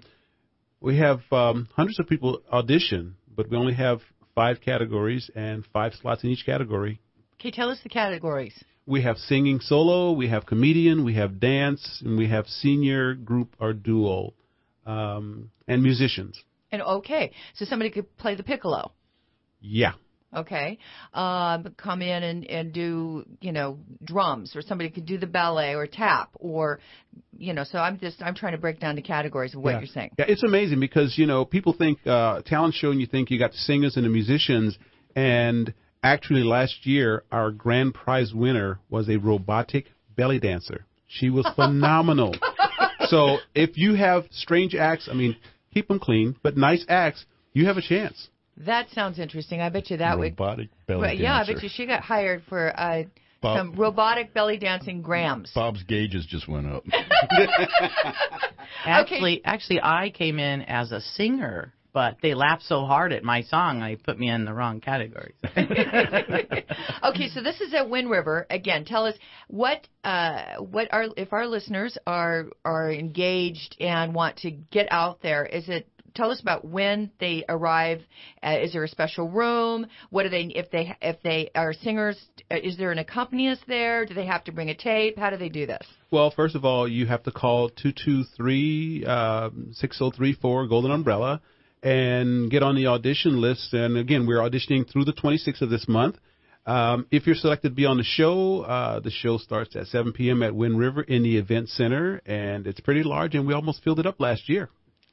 we have um, hundreds of people audition, but we only have five categories and five slots in each category. Okay, tell us the categories. We have singing solo, we have comedian, we have dance, and we have senior group or duo. um, and musicians. And okay, so somebody could play the piccolo. Yeah. Okay, um, come in and, and do, you know, drums, or somebody could do the ballet or tap, or, you know, so I'm just, I'm trying to break down the categories of what yeah. you're saying. Yeah, it's amazing because, you know, people think uh, talent show and you think you got the singers and the musicians, and actually last year our grand prize winner was a robotic belly dancer. She was phenomenal. So if you have strange acts, I mean, keep them clean, but nice acts, you have a chance. That sounds interesting. I bet you that robotic would. Robotic belly well, dancer. Yeah, I bet you she got hired for uh, Bob, some robotic belly dancing grams. Bob's gauges just went up. actually, actually, I came in as a singer, but they laughed so hard at my song, they put me in the wrong category. Okay, so this is at Wind River. Again, tell us what uh, what are if our listeners are are engaged and want to get out there. Is it? Tell us about when they arrive. Uh, is there a special room? What do they if they if they are singers? Uh, is there an accompanist there? Do they have to bring a tape? How do they do this? Well, first of all, you have to call two two three, six zero three four Golden Umbrella and get on the audition list. And again, we're auditioning through the twenty-sixth of this month. Um, if you're selected to be on the show, uh, the show starts at seven p.m. at Wind River in the Event Center, and it's pretty large, and we almost filled it up last year.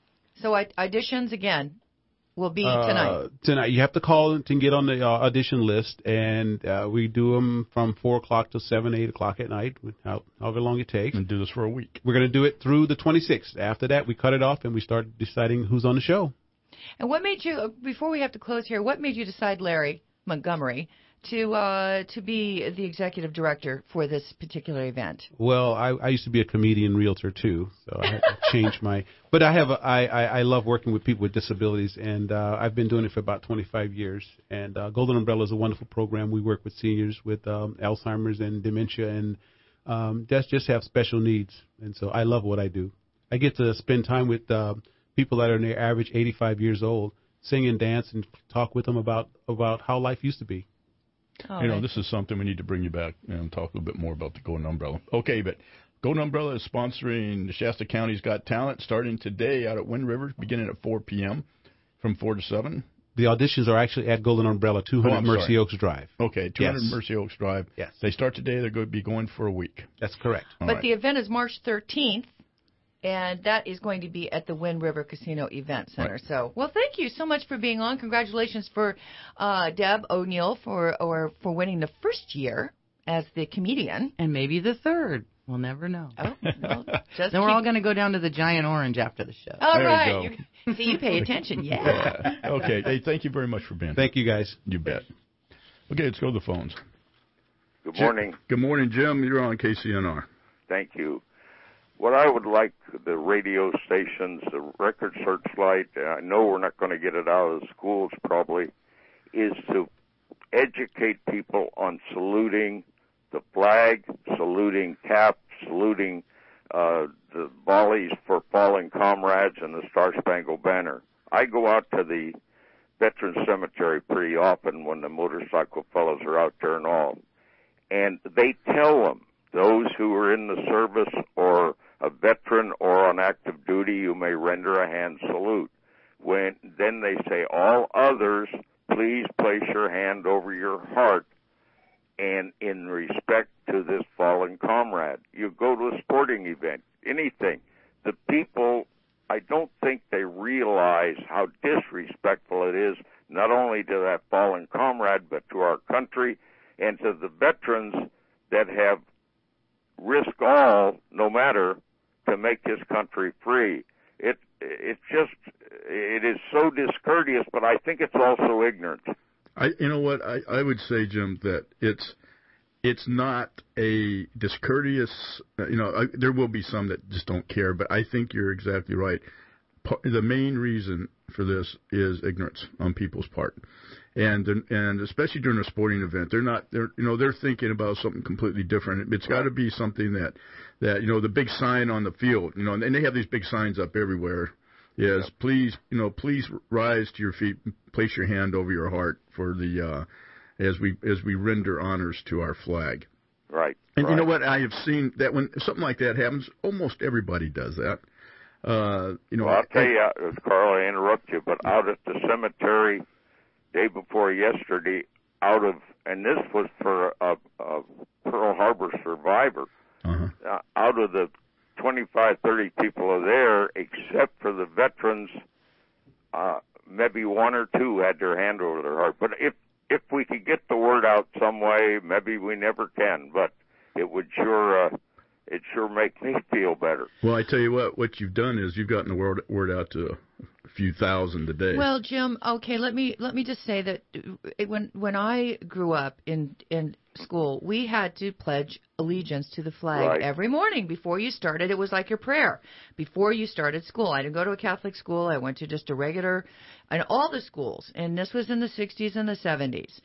So auditions, again, will be tonight. Uh, tonight. You have to call to get on the uh, audition list, and uh, we do them from four o'clock to seven, eight o'clock at night, however long it takes. And do this for a week. We're going to do it through the twenty-sixth. After that, we cut it off, and we start deciding who's on the show. And what made you, before we have to close here, what made you decide, Larry Montgomery, to uh, to be the executive director for this particular event? Well, I, I used to be a comedian realtor too, so I had to change my. But I have a, I, I I love working with people with disabilities, and uh, I've been doing it for about twenty-five years. And uh, Golden Umbrella is a wonderful program. We work with seniors with um, Alzheimer's and dementia, and um, just just have special needs. And so I love what I do. I get to spend time with uh, people that are in their average eighty-five years old, sing and dance, and talk with them about about how life used to be. Oh, you know, this is something we need to bring you back and talk a little bit more about the Golden Umbrella. Okay, but Golden Umbrella is sponsoring the Shasta County's Got Talent starting today out at Wind River, beginning at four p.m. from four to seven. The auditions are actually at Golden Umbrella, two hundred oh, Mercy sorry. Oaks Drive. Okay, two hundred yes. Mercy Oaks Drive. Yes. They start today. They're going to be going for a week. That's correct. All but right. the event is March thirteenth. And that is going to be at the Wind River Casino Event Center. Right. So, well, thank you so much for being on. Congratulations for uh, Deb O'Neill for or for winning the first year as the comedian, and maybe the third. We'll never know. Oh, well, just then we're keep... all going to go down to the Giant Orange after the show. All there right. You you, see, you pay attention. Yeah. yeah. Okay. Hey, thank you very much for being here. Thank you, guys. You bet. Okay, let's go to the phones. Good morning. Jim, good morning, Jim. You're on K C N R. Thank you. What I would like the radio stations, the record searchlight, I know we're not going to get it out of the schools probably, is to educate people on saluting the flag, saluting Cap, saluting uh, the volleys for fallen comrades and the Star Spangled Banner. I go out to the Veterans Cemetery pretty often when the motorcycle fellows are out there and all, and they tell them, those who are in the service or a veteran or on active duty, you may render a hand salute. When then they say, all others, please place your hand over your heart and in respect to this fallen comrade. You go to a sporting event, anything. The people, I don't think they realize how disrespectful it is, not only to that fallen comrade, but to our country and to the veterans that have risked all, no matter, to make this country free. It it's just it is so discourteous, but I think it's also ignorant. I you know what I, I would say, Jim, that it's it's not a discourteous. You know, I, there will be some that just don't care, but I think you're exactly right. The main reason for this is ignorance on people's part, and and especially during a sporting event, they're not they're you know they're thinking about something completely different. It's got to be something that that you know the big sign on the field, you know, and they have these big signs up everywhere. Is yep. please you know please rise to your feet, place your hand over your heart for the uh, as we as we render honors to our flag. Right. And right. you know what, I have seen that when something like that happens, almost everybody does that. Uh, you know, well, I'll tell you, uh, Carl, I interrupt you, but out at the cemetery day before yesterday, out of, and this was for a, a Pearl Harbor survivor, uh-huh. uh, out of the twenty-five, thirty people are there, except for the veterans, uh, maybe one or two had their hand over their heart. But if if we could get the word out some way, maybe we never can, but it would sure uh, it sure make me feel better. Well, I tell you what, what you've done is you've gotten the word word out to a few thousand today. Well, Jim, okay, let me let me just say that when when I grew up in in school, we had to pledge allegiance to the flag right. every morning before you started. It was like your prayer before you started school. I didn't go to a Catholic school. I went to just a regular, and all the schools, and this was in the sixties and the seventies.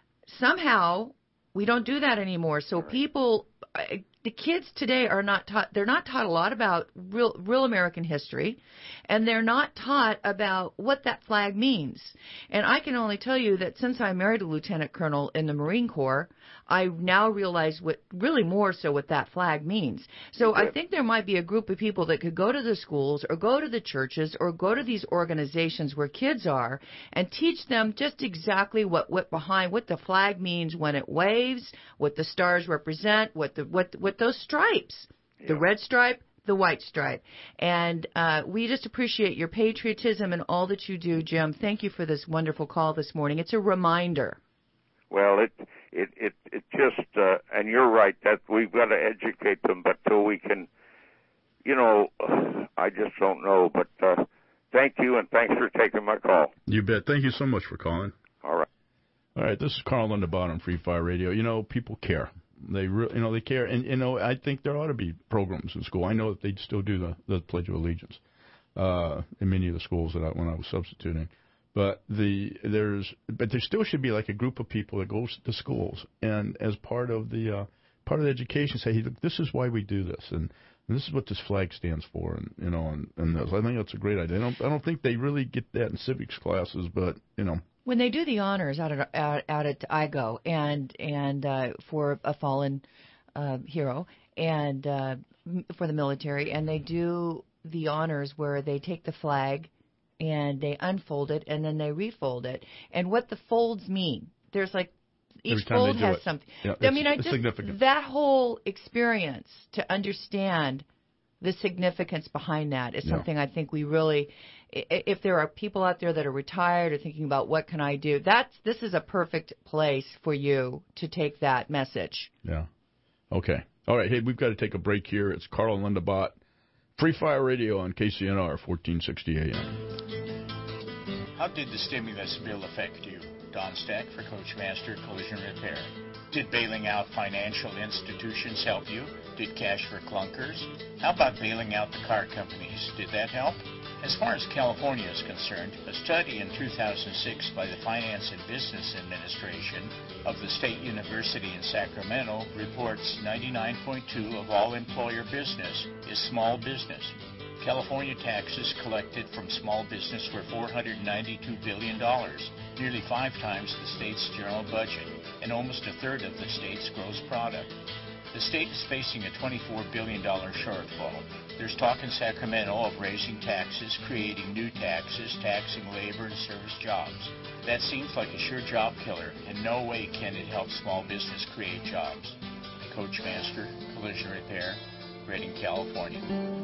Somehow, we don't do that anymore. So right. people, the kids today are not taught, they're not taught a lot about real, real American history, and they're not taught about what that flag means. And I can only tell you that since I married a lieutenant colonel in the Marine Corps, I now realize what, really more so what that flag means. So I think there might be a group of people that could go to the schools or go to the churches or go to these organizations where kids are and teach them just exactly what, what behind, what the flag means when it waves, what the stars represent, what the, what, what those stripes, the red stripe, the white stripe. And uh, we just appreciate your patriotism and all that you do, Jim. Thank you for this wonderful call this morning. It's a reminder. Well, it it it, it just uh, and you're right that we've got to educate them, but till we can, you know, I just don't know. But uh, thank you, and thanks for taking my call. You bet. Thank you so much for calling. All right. All right. This is Carl Underbot on Free Fire Radio. You know, people care. They really, you know, they care, and you know, I think there ought to be programs in school. I know that they still do the, the Pledge of Allegiance uh, in many of the schools that I, when I was substituting. But the there's but there still should be like a group of people that goes to schools and as part of the uh, part of the education say, hey, look, this is why we do this, and, and this is what this flag stands for, and you know, and, and this. I think that's a great idea. I don't I don't think they really get that in civics classes, but you know. When they do the honors out at out, out at I G O and and uh, for a fallen uh, hero and uh, for the military, and they do the honors where they take the flag and they unfold it and then they refold it, and what the folds mean. There's like each fold has it. something. Yeah, I mean, I it's just significant. That whole experience to understand the significance behind that is yeah. something I think we really, if there are people out there that are retired or thinking about what can I do, that's this is a perfect place for you to take that message. Yeah. Okay. All right. Hey, we've got to take a break here. It's Carl Lindebaugh, Free Fire Radio on K C N R fourteen sixty A M. How did the stimulus bill affect you? Don Stack for Coachmaster Collision Repair. Did bailing out financial institutions help you? Did cash for clunkers? How about bailing out the car companies? Did that help? As far as California is concerned, a study in two thousand six by the Finance and Business Administration of the State University in Sacramento reports ninety-nine point two of all employer business is small business. California taxes collected from small business were four hundred ninety-two billion dollars, nearly five times the state's general budget, and almost a third of the state's gross product. The state is facing a twenty-four billion dollars shortfall. There's talk in Sacramento of raising taxes, creating new taxes, taxing labor and service jobs. That seems like a sure job killer. In no way can it help small business create jobs. Coachmaster, Collision Repair, Redding, California.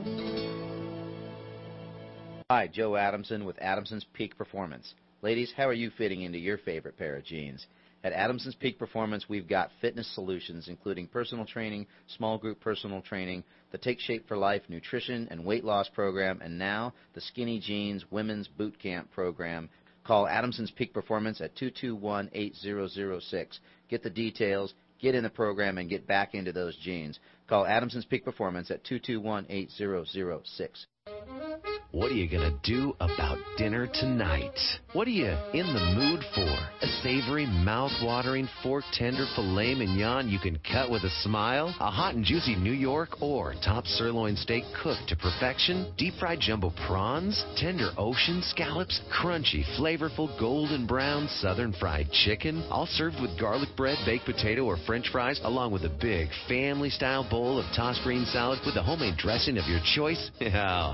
Hi, Joe Adamson with Adamson's Peak Performance. Ladies, how are you fitting into your favorite pair of jeans? At Adamson's Peak Performance, we've got fitness solutions, including personal training, small group personal training, the Take Shape for Life nutrition and weight loss program, and now the Skinny Jeans Women's Boot Camp program. Call Adamson's Peak Performance at two two one, eight zero zero six. Get the details, get in the program, and get back into those jeans. Call Adamson's Peak Performance at two two one, eight zero zero six. What are you going to do about dinner tonight? What are you in the mood for? A savory, mouth-watering, fork-tender filet mignon you can cut with a smile? A hot and juicy New York or top sirloin steak cooked to perfection? Deep-fried jumbo prawns? Tender ocean scallops? Crunchy, flavorful, golden brown southern fried chicken? All served with garlic bread, baked potato, or French fries, along with a big family-style bowl of tossed green salad with a homemade dressing of your choice? How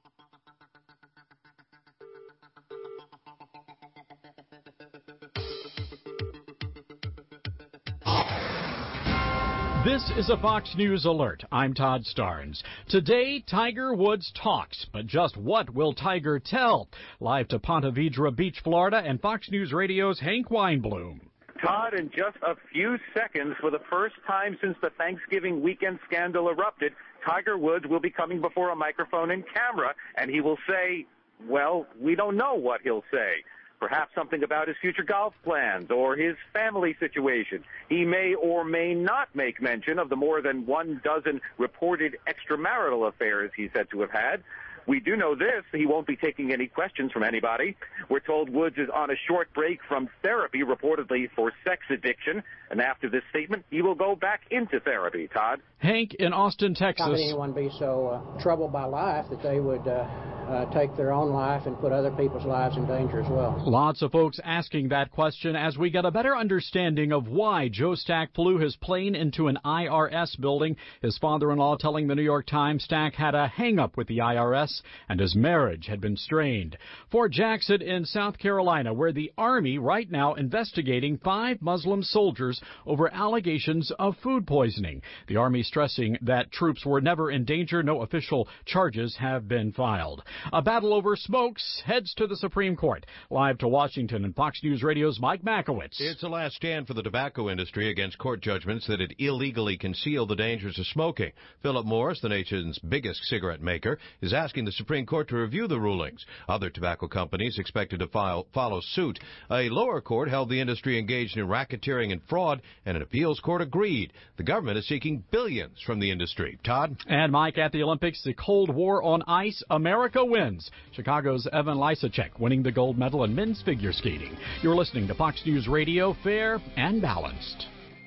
This is a Fox News alert. I'm Todd Starnes. Today, Tiger Woods talks, but just what will Tiger tell? Live to Ponte Vedra Beach, Florida, and Fox News Radio's Hank Weinblum. Todd, in just a few seconds, for the first time since the Thanksgiving weekend scandal erupted, Tiger Woods will be coming before a microphone and camera, and he will say, well, we don't know what he'll say. Perhaps something about his future golf plans or his family situation. He may or may not make mention of the more than one dozen reported extramarital affairs he's said to have had. We do know this, he won't be taking any questions from anybody. We're told Woods is on a short break from therapy, reportedly for sex addiction, and after this statement, he will go back into therapy. Todd? Hank in Austin, Texas. How could anyone be so uh, troubled by life that they would uh, uh, take their own life and put other people's lives in danger as well? Lots of folks asking that question as we get a better understanding of why Joe Stack flew his plane into an I R S building. His father-in-law telling the New York Times Stack had a hang-up with the I R S and his marriage had been strained. Fort Jackson in South Carolina, where the Army right now investigating five Muslim soldiers over allegations of food poisoning. The Army stressing that troops were never in danger. No official charges have been filed. A battle over smokes heads to the Supreme Court. Live to Washington and Fox News Radio's Mike Makowitz. It's a last stand for the tobacco industry against court judgments that it illegally concealed the dangers of smoking. Philip Morris, the nation's biggest cigarette maker, is asking the Supreme Court to review the rulings. Other tobacco companies expected to file, follow suit. A lower court held the industry engaged in racketeering and fraud, and an appeals court agreed. The government is seeking billions from the industry. Todd? And Mike, at the Olympics, the Cold War on ice, America wins. Chicago's Evan Lysacek winning the gold medal in men's figure skating. You're listening to Fox News Radio, fair and balanced.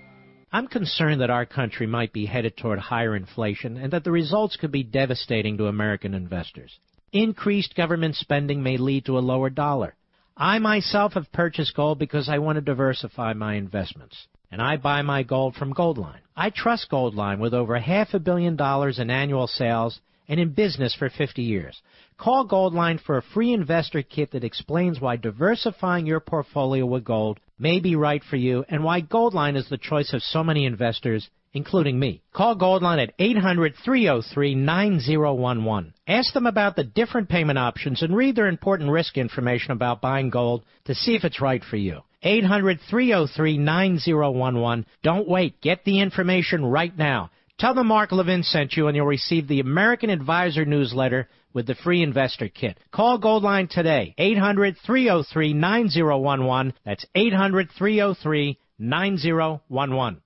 I'm concerned that our country might be headed toward higher inflation and that the results could be devastating to American investors. Increased government spending may lead to a lower dollar. I myself have purchased gold because I want to diversify my investments, and I buy my gold from Goldline. I trust Goldline with over half a billion dollars in annual sales and in business for fifty years. Call Goldline for a free investor kit that explains why diversifying your portfolio with gold may be right for you and why Goldline is the choice of so many investors, including me. Call Goldline at eight hundred, three oh three, nine oh one one. Ask them about the different payment options and read their important risk information about buying gold to see if it's right for you. eight hundred, three oh three, nine oh one one. Don't wait. Get the information right now. Tell them Mark Levin sent you and you'll receive the American Advisor newsletter with the free investor kit. Call Goldline today, eight hundred, three oh three, nine oh one one. That's eight hundred, three oh three, nine oh one one.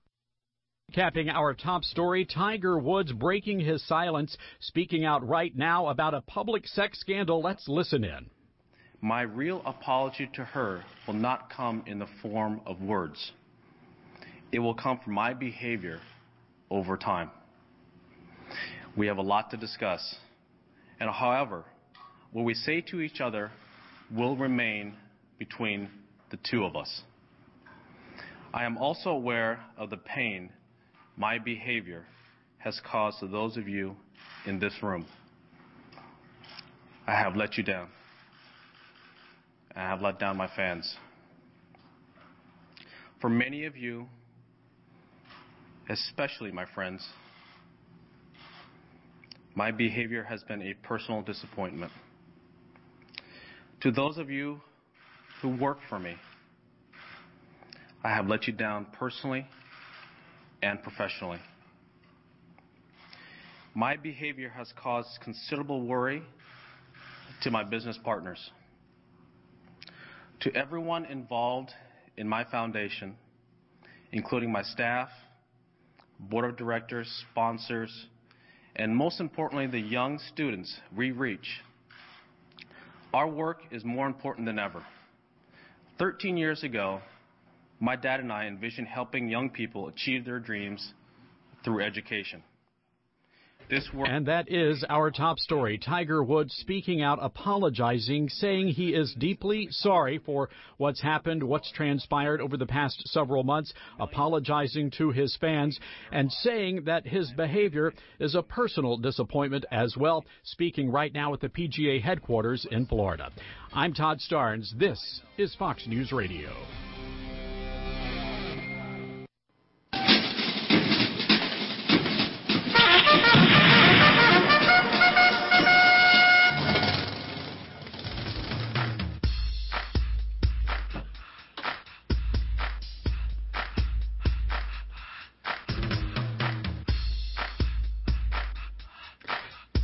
Capping our top story, Tiger Woods breaking his silence, speaking out right now about a public sex scandal. Let's listen in. My real apology to her will not come in the form of words. It will come from my behavior over time. We have a lot to discuss. And however, what we say to each other will remain between the two of us. I am also aware of the pain my behavior has caused to those of you in this room. I have let you down. I have let down my fans. For many of you, especially my friends, my behavior has been a personal disappointment. To those of you who work for me, I have let you down personally and professionally. My behavior has caused considerable worry to my business partners. To everyone involved in my foundation, including my staff, board of directors, sponsors, and most importantly, the young students we reach, our work is more important than ever. Thirteen years ago, my dad and I envisioned helping young people achieve their dreams through education. This work- and that is our top story. Tiger Woods speaking out, apologizing, saying he is deeply sorry for what's happened, what's transpired over the past several months, apologizing to his fans, and saying that his behavior is a personal disappointment as well, speaking right now at the P G A headquarters in Florida. I'm Todd Starnes. This is Fox News Radio.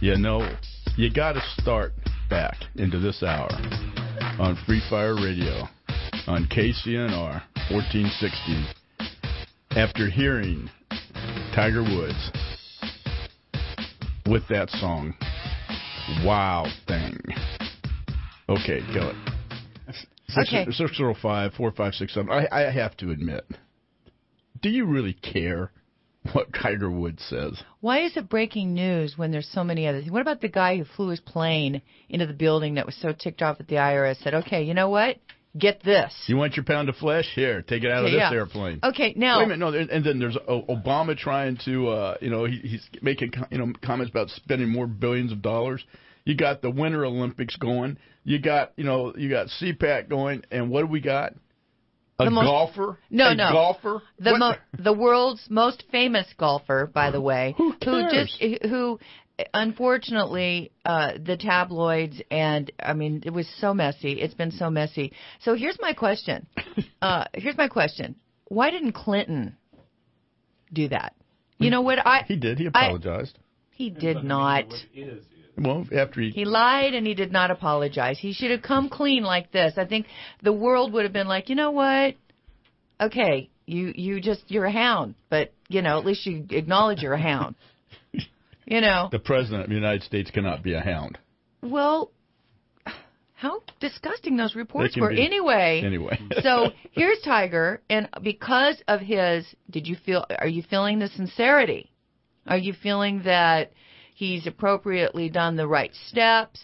You know, you got to start back into this hour on Free Fire Radio on K C N R fourteen sixty after hearing Tiger Woods with that song, Wild Thing. Okay, kill it. Okay. six oh five, four five six seven. I, I have to admit, do you really care what Tiger Woods says? Why is it breaking news when there's so many others? What about the guy who flew his plane into the building that was so ticked off at the I R S, said, okay, you know what? Get this. You want your pound of flesh? Here, take it out of Yeah. this airplane. Okay, now. Wait a minute, no, there- and then there's O- Obama trying to, uh, you know, he, he's making, you know, comments about spending more billions of dollars. You got the Winter Olympics going. You got, you know, you got C PAC going, and what do we got? A The most- golfer? No, a no. golfer? The What mo- the world's most famous golfer, by the way, who cares? just who unfortunately uh the tabloids and I mean it was so messy. It's been so messy. So here's my question. Uh here's my question. Why didn't Clinton do that? You know what I He did. He I- apologized. He did not. Well, after he... He lied and he did not apologize. He should have come clean like this. I think the world would have been like, you know what? Okay, you you just you're a hound, but you know at least you acknowledge you're a hound. You know. The president of the United States cannot be a hound. Well, how disgusting those They reports can were. be. Anyway. Anyway. So here's Tiger, and because of his, did you feel? Are you feeling the sincerity? Are you feeling that he's appropriately done the right steps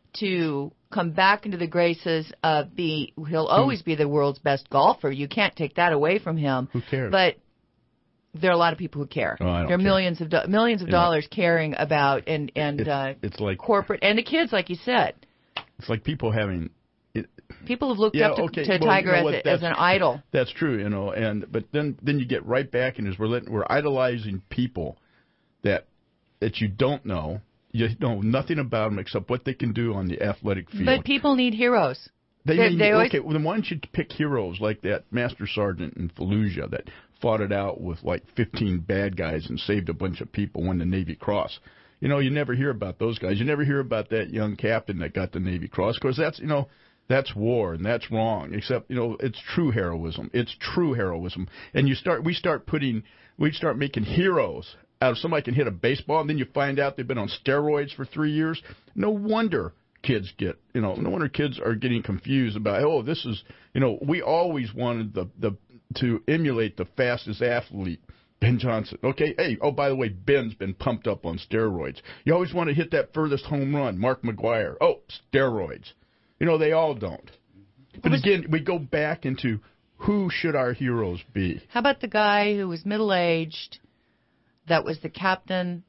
to come back into the graces of the? He'll always be the world's best golfer. You can't take that away from him. Who cares? But there are a lot of people who care. Oh, I don't there are care. millions of do- millions of You know, dollars caring about and and it's, uh, it's like corporate and the kids, like you said. it's like people having. It, People have looked Yeah, up to, okay, to well, Tiger you know as, what, a, as an that's- idol. That's true, you know, and but then then you get right back in is we're letting, we're idolizing people that that you don't know, you know nothing about them except what they can do on the athletic field. But people need heroes. They, They- mean, they always- okay, well, then why don't you pick heroes like that Master Sergeant in Fallujah that fought it out with like fifteen bad guys and saved a bunch of people, won the Navy Cross. You know, you never hear about those guys. You never hear about that young captain that got the Navy Cross because that's, you know, that's war and that's wrong. Except, you know, it's true heroism. It's true heroism. And you start, we start putting, we start making heroes out of somebody can hit a baseball and then you find out they've been on steroids for three years. No wonder kids get, you know, no wonder kids are getting confused about, oh, this is, you know, we always wanted the, the, to emulate the fastest athlete, Ben Johnson. Okay, hey, oh, by the way, Ben's been pumped up on steroids. You always want to hit that furthest home run, Mark McGwire. Oh, steroids. You know, they all don't. But again, we go back into who should our heroes be? How about the guy who was middle-aged that was the captain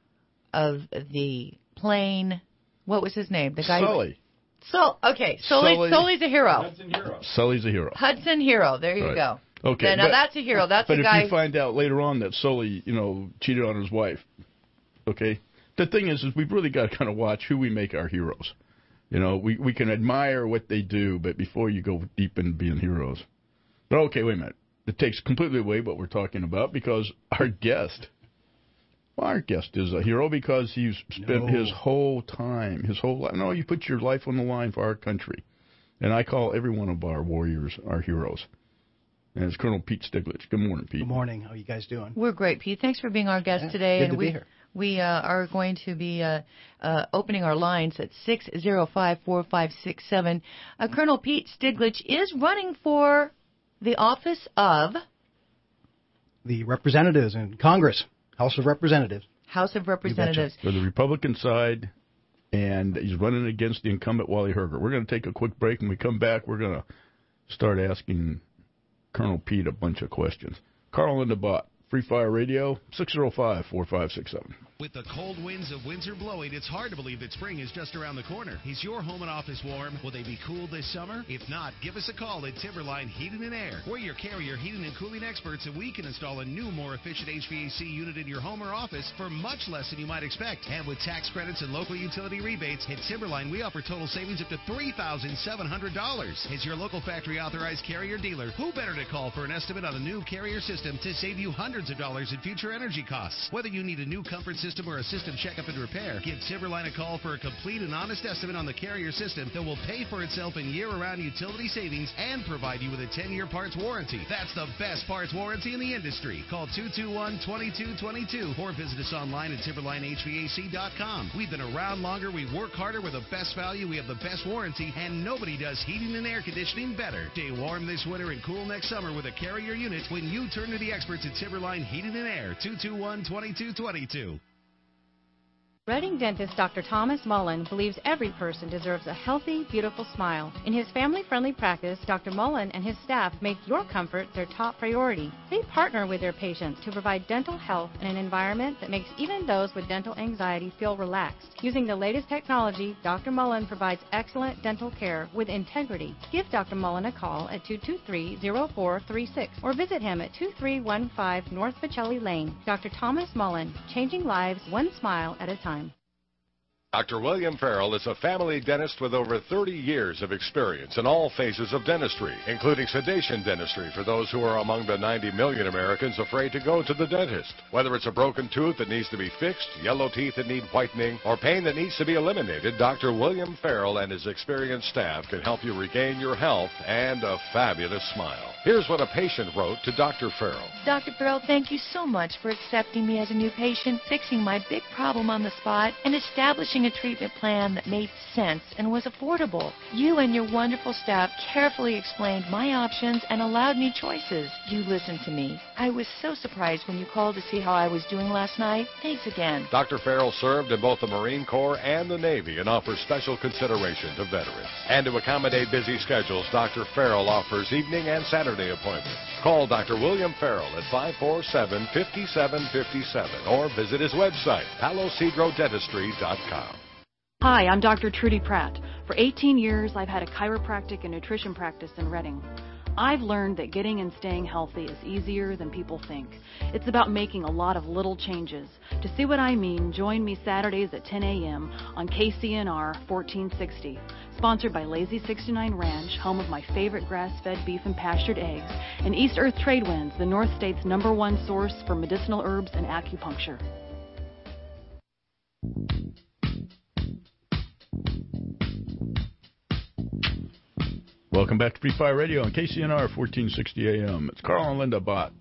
of the plane? What was his name? The guy. Sully. So okay, Sully. Sully. Sully's a hero. Sully's a hero. Hudson Hero. There you Right. go. Okay, Now, now but- that's a hero. That's But a if guy. you find out later on that Sully, you know, cheated on his wife, okay, the thing is, is we've really got to kind of watch who we make our heroes. You know, we we can admire what they do, but before you go deep in being heroes. But okay, wait a minute. It takes completely away what we're talking about because our guest, well, our guest is a hero because he's spent No. his whole time, his whole life. No, you put your life on the line for our country. And I call every one of our warriors our heroes. And it's Colonel Pete Stiglitz. Good morning, Pete. Good morning. How are you guys doing? We're great, Pete. Thanks for being our guest today. good and to we be here. we uh, are going to be uh, uh, opening our lines at six zero five, four five six seven. Uh, Colonel Pete Stiglitz is running for the office of The representatives in Congress, House of Representatives. House of Representatives. For the Republican side, and he's running against the incumbent Wally Herger. We're going to take a quick break. When we come back, we're going to start asking Colonel Pete a bunch of questions. Carl and the Bot, Free Fire Radio, six zero five, four five six seven. With the cold winds of winter blowing, it's hard to believe that spring is just around the corner. Is your home and office warm? Will they be cool this summer? If not, give us a call at Timberline Heating and Air. We're your Carrier heating and cooling experts, and we can install a new, more efficient H V A C unit in your home or office for much less than you might expect. And with tax credits and local utility rebates, at Timberline, we offer total savings up to three thousand seven hundred dollars. As your local factory authorized Carrier dealer, who better to call for an estimate on a new Carrier system to save you hundreds of dollars in future energy costs? Whether you need a new comfort system system or a system checkup and repair, give Timberline a call for a complete and honest estimate on the Carrier system that will pay for itself in year-round utility savings and provide you with a ten-year parts warranty. That's the best parts warranty in the industry. Call two two one, two two two two or visit us online at timberline h v a c dot com. We've been around longer, we work harder, with the best value, we have the best warranty, and nobody does heating and air conditioning better. Stay warm this winter and cool next summer with a Carrier unit when you turn to the experts at Timberline Heating and Air. two two one, two two two two. Reading dentist Doctor Thomas Mullen believes every person deserves a healthy, beautiful smile. In his family-friendly practice, Doctor Mullen and his staff make your comfort their top priority. They partner with their patients to provide dental health in an environment that makes even those with dental anxiety feel relaxed. Using the latest technology, Doctor Mullen provides excellent dental care with integrity. Give Doctor Mullen a call at two two three, zero four three six or visit him at two three one five North Pacelli Lane. Doctor Thomas Mullen, changing lives one smile at a time. Doctor William Farrell is a family dentist with over thirty years of experience in all phases of dentistry, including sedation dentistry for those who are among the ninety million Americans afraid to go to the dentist. Whether it's a broken tooth that needs to be fixed, yellow teeth that need whitening, or pain that needs to be eliminated, Doctor William Farrell and his experienced staff can help you regain your health and a fabulous smile. Here's what a patient wrote to Doctor Farrell. Doctor Farrell, thank you so much for accepting me as a new patient, fixing my big problem on the spot, and establishing a treatment plan that made sense and was affordable. You and your wonderful staff carefully explained my options and allowed me choices. You listened to me. I was so surprised when you called to see how I was doing last night. Thanks again. Doctor Farrell served in both the Marine Corps and the Navy and offers special consideration to veterans. And to accommodate busy schedules, Doctor Farrell offers evening and Saturday appointments. Call Doctor William Farrell at five four seven, five seven five seven or visit his website, palo cedro dentistry dot com. Hi, I'm Doctor Trudy Pratt. For eighteen years, I've had a chiropractic and nutrition practice in Reading. I've learned that getting and staying healthy is easier than people think. It's about making a lot of little changes. To see what I mean, join me Saturdays at ten a.m. on K C N R fourteen sixty. Sponsored by Lazy sixty-nine Ranch, home of my favorite grass-fed beef and pastured eggs, and East Earth Trade Winds, the North State's number one source for medicinal herbs and acupuncture. Welcome back to Free Fire Radio on K C N R fourteen sixty A M. It's Carl and Linda Bott.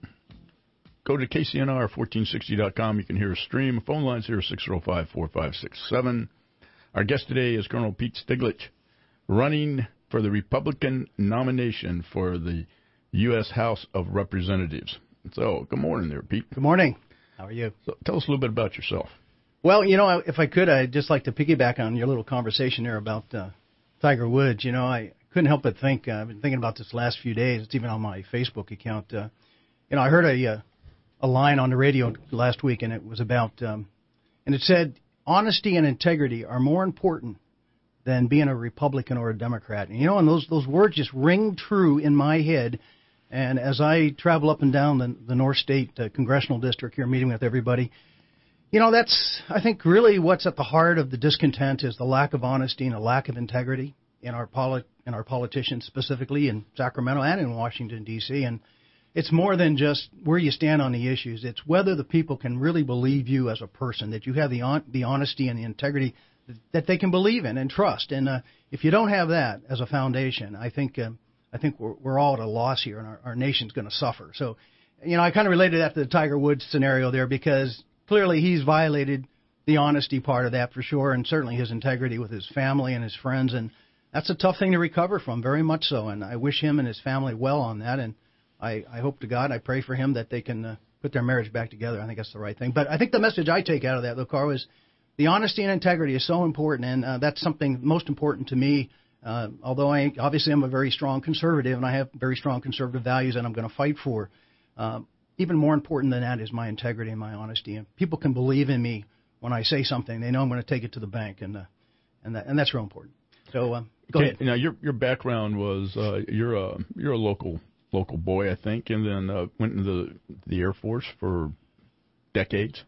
Go to K C N R fourteen sixty dot com. You can hear us stream. Phone lines here are six oh five, four five six seven. Our guest today is Colonel Pete Stiglitz, running for the Republican nomination for the U S House of Representatives. So, good morning there, Pete. Good morning. How are you? So, tell us a little bit about yourself. Well, you know, if I could, I'd just like to piggyback on your little conversation there about uh, Tiger Woods. You know, I couldn't help but think, uh, I've been thinking about this last few days. It's even on my Facebook account. Uh, you know, I heard a uh, a line on the radio last week, and it was about, um, and it said, honesty and integrity are more important than being a Republican or a Democrat. And, you know, and those those words just ring true in my head. And as I travel up and down the, the North State uh, Congressional District here, meeting with everybody, you know, that's, I think, really what's at the heart of the discontent is the lack of honesty and a lack of integrity in our poli- in our politicians, specifically in Sacramento and in Washington, D C. And it's more than just where you stand on the issues. It's whether the people can really believe you as a person, that you have the on- the honesty and the integrity that they can believe in and trust. And uh, if you don't have that as a foundation, I think uh, I think we're, we're all at a loss here, and our, our nation's going to suffer. So, you know, I kind of related that to the Tiger Woods scenario there, because clearly he's violated the honesty part of that for sure, and certainly his integrity with his family and his friends. And that's a tough thing to recover from, very much so. And I wish him and his family well on that. And I, I hope to God, I pray for him that they can uh, put their marriage back together. I think that's the right thing. But I think the message I take out of that, though, Carl, is the honesty and integrity is so important, and uh, that's something most important to me. Uh, although I obviously I'm a very strong conservative, and I have very strong conservative values, and I'm going to fight for. Uh, even more important than that is my integrity and my honesty. And people can believe in me when I say something. They know I'm going to take it to the bank, and uh, and that, and that's real important. So uh, go okay, ahead. Now your your background was uh, you're a you're a local local boy, I think, and then uh, went into the the Air Force for decades.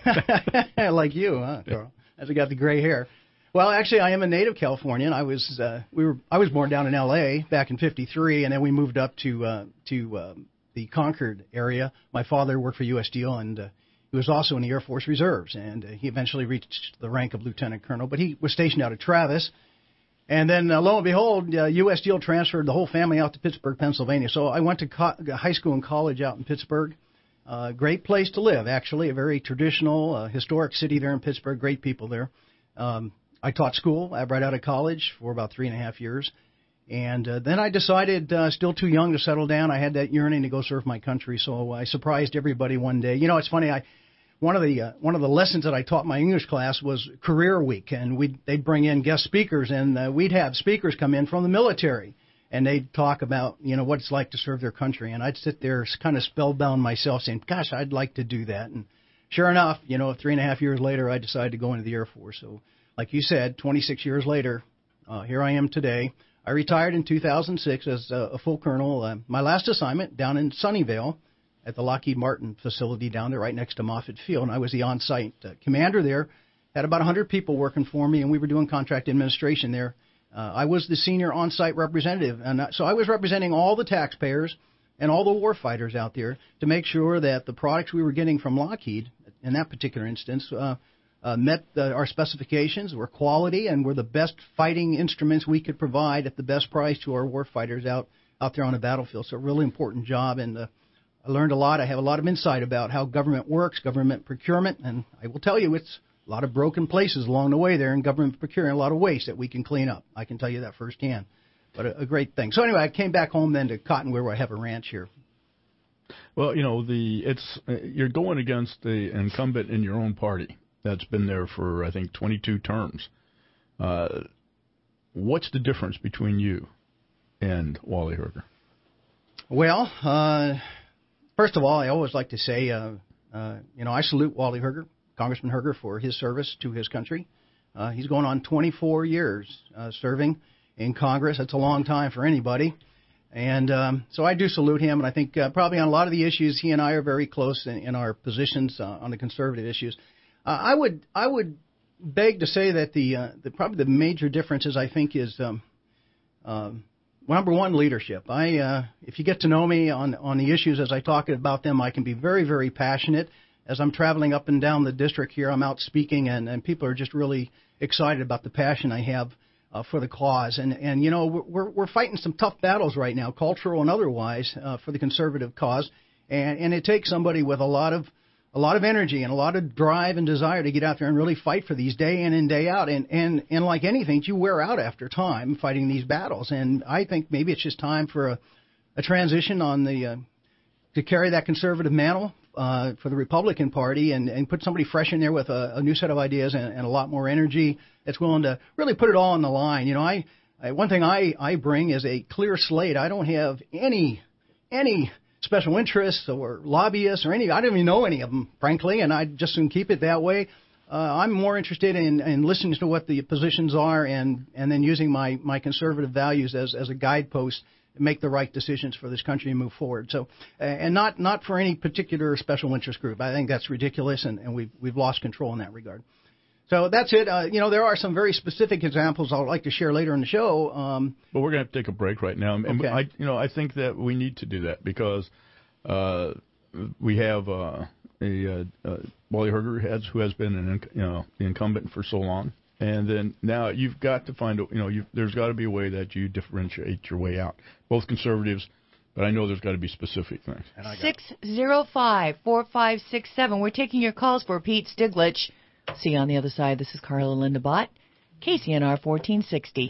Like you, huh, Carl? As I got the gray hair. Well, actually, I am a native Californian. I was uh, we were I was born down in L A back in fifty-three, and then we moved up to uh, to uh, the Concord area. My father worked for U S Steel, and uh, He was also in the Air Force Reserves, and uh, he eventually reached the rank of lieutenant colonel. But he was stationed out at Travis. And then, uh, lo and behold, uh, U S Steel transferred the whole family out to Pittsburgh, Pennsylvania. So I went to co- high school and college out in Pittsburgh. Uh, great place to live, actually, a very traditional, uh, historic city there in Pittsburgh. Great people there. Um, I taught school right out of college for about three and a half years. And uh, then I decided, uh, still too young to settle down, I had that yearning to go serve my country. So I surprised everybody one day. You know, it's funny, I one of the uh, one of the lessons that I taught my English class was Career Week, and we'd they'd bring in guest speakers, and uh, we'd have speakers come in from the military, and they'd talk about, you know, what it's like to serve their country. And I'd sit there kind of spellbound myself, saying, "Gosh, I'd like to do that." And sure enough, you know, three and a half years later, I decided to go into the Air Force. So, like you said, twenty-six years later, uh, here I am today. I retired in two thousand six as a, a full colonel. Uh, my last assignment down in Sunnyvale at the Lockheed Martin facility down there right next to Moffett Field, and I was the on-site uh, commander there. Had about one hundred people working for me, and we were doing contract administration there. Uh, I was the senior on-site representative, and uh, so I was representing all the taxpayers and all the war fighters out there to make sure that the products we were getting from Lockheed, in that particular instance, uh, Uh, met uh, our specifications, were quality, and were the best fighting instruments we could provide at the best price to our warfighters out, out there on the battlefield. So a really important job, and uh, I learned a lot. I have a lot of insight about how government works, government procurement, and I will tell you it's a lot of broken places along the way there in government procurement, a lot of waste that we can clean up. I can tell you that firsthand. But a, a great thing. So anyway, I came back home then to Cottonwood, where I have a ranch here. Well, you know, the it's uh, you're going against the incumbent in your own party that's been there for, I think, twenty-two terms. Uh, what's the difference between you and Wally Herger? Well, uh, first of all, I always like to say, uh, uh, you know, I salute Wally Herger, Congressman Herger, for his service to his country. Uh, he's going on twenty-four years uh, serving in Congress. That's a long time for anybody. And um, so I do salute him, and I think uh, probably on a lot of the issues, he and I are very close in, in our positions uh, on the conservative issues. Uh, I would I would beg to say that the, uh, the probably the major differences, I think, is um, um, number one, leadership. I uh, if you get to know me on on the issues as I talk about them, I can be very very passionate. As I'm traveling up and down the district here, I'm out speaking, and, and people are just really excited about the passion I have uh, for the cause. And and you know we're we're fighting some tough battles right now, cultural and otherwise, uh, for the conservative cause, and and it takes somebody with a lot of a lot of energy and a lot of drive and desire to get out there and really fight for these day in and day out. And, and, and like anything, you wear out after time fighting these battles. And I think maybe it's just time for a, a transition on the uh, to carry that conservative mantle uh, for the Republican Party and, and put somebody fresh in there with a, a new set of ideas and, and a lot more energy that's willing to really put it all on the line. You know, I, I one thing I, I bring is a clear slate. I don't have any any special interests or lobbyists or any, I don't even know any of them, frankly, and I'd just soon keep it that way. Uh, I'm more interested in, in listening to what the positions are and, and then using my, my conservative values as, as a guidepost to make the right decisions for this country and move forward. So, and not, not for any particular special interest group. I think that's ridiculous, and, and we've, we've lost control in that regard. So that's it. Uh, you know, there are some very specific examples I'd like to share later in the show. Um, but we're going to have to take a break right now. And okay. I, you know, I think that we need to do that because uh, we have uh, a uh, uh, Wally Herger has, who has been an you know the incumbent for so long, and then now you've got to find a, you know you've, there's got to be a way that you differentiate your way out. Both conservatives, but I know there's got to be specific things. six zero five, four five six seven. We're taking your calls for Pete Stiglich. See you on the other side. This is Carla Linda Bott, K C N R fourteen sixty.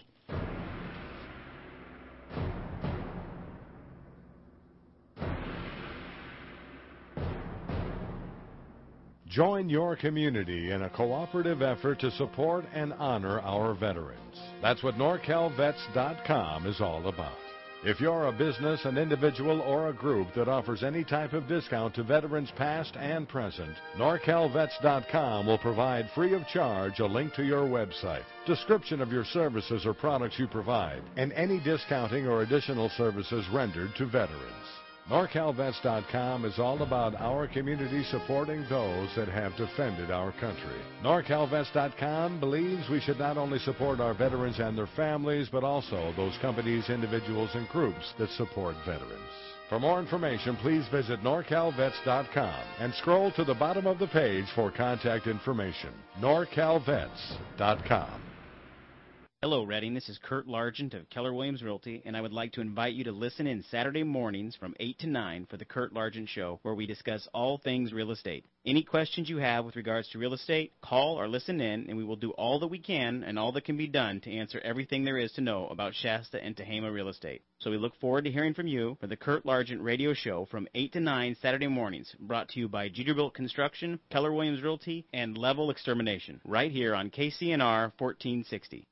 Join your community in a cooperative effort to support and honor our veterans. That's what Norcal Vets dot com is all about. If you're a business, an individual, or a group that offers any type of discount to veterans past and present, Norcal Vets dot com will provide free of charge a link to your website, description of your services or products you provide, and any discounting or additional services rendered to veterans. Norcal Vets dot com is all about our community supporting those that have defended our country. Norcal Vets dot com believes we should not only support our veterans and their families, but also those companies, individuals, and groups that support veterans. For more information, please visit nor cal vets dot com and scroll to the bottom of the page for contact information. nor cal vets dot com. Hello, Reading. This is Kurt Largent of Keller Williams Realty, and I would like to invite you to listen in Saturday mornings from eight to nine for the Kurt Largent Show, where we discuss all things real estate. Any questions you have with regards to real estate, call or listen in, and we will do all that we can and all that can be done to answer everything there is to know about Shasta and Tehama real estate. So we look forward to hearing from you for the Kurt Largent Radio Show from eight to nine Saturday mornings, brought to you by Jeterbilt Construction, Keller Williams Realty, and Level Extermination, right here on K C N R fourteen sixty.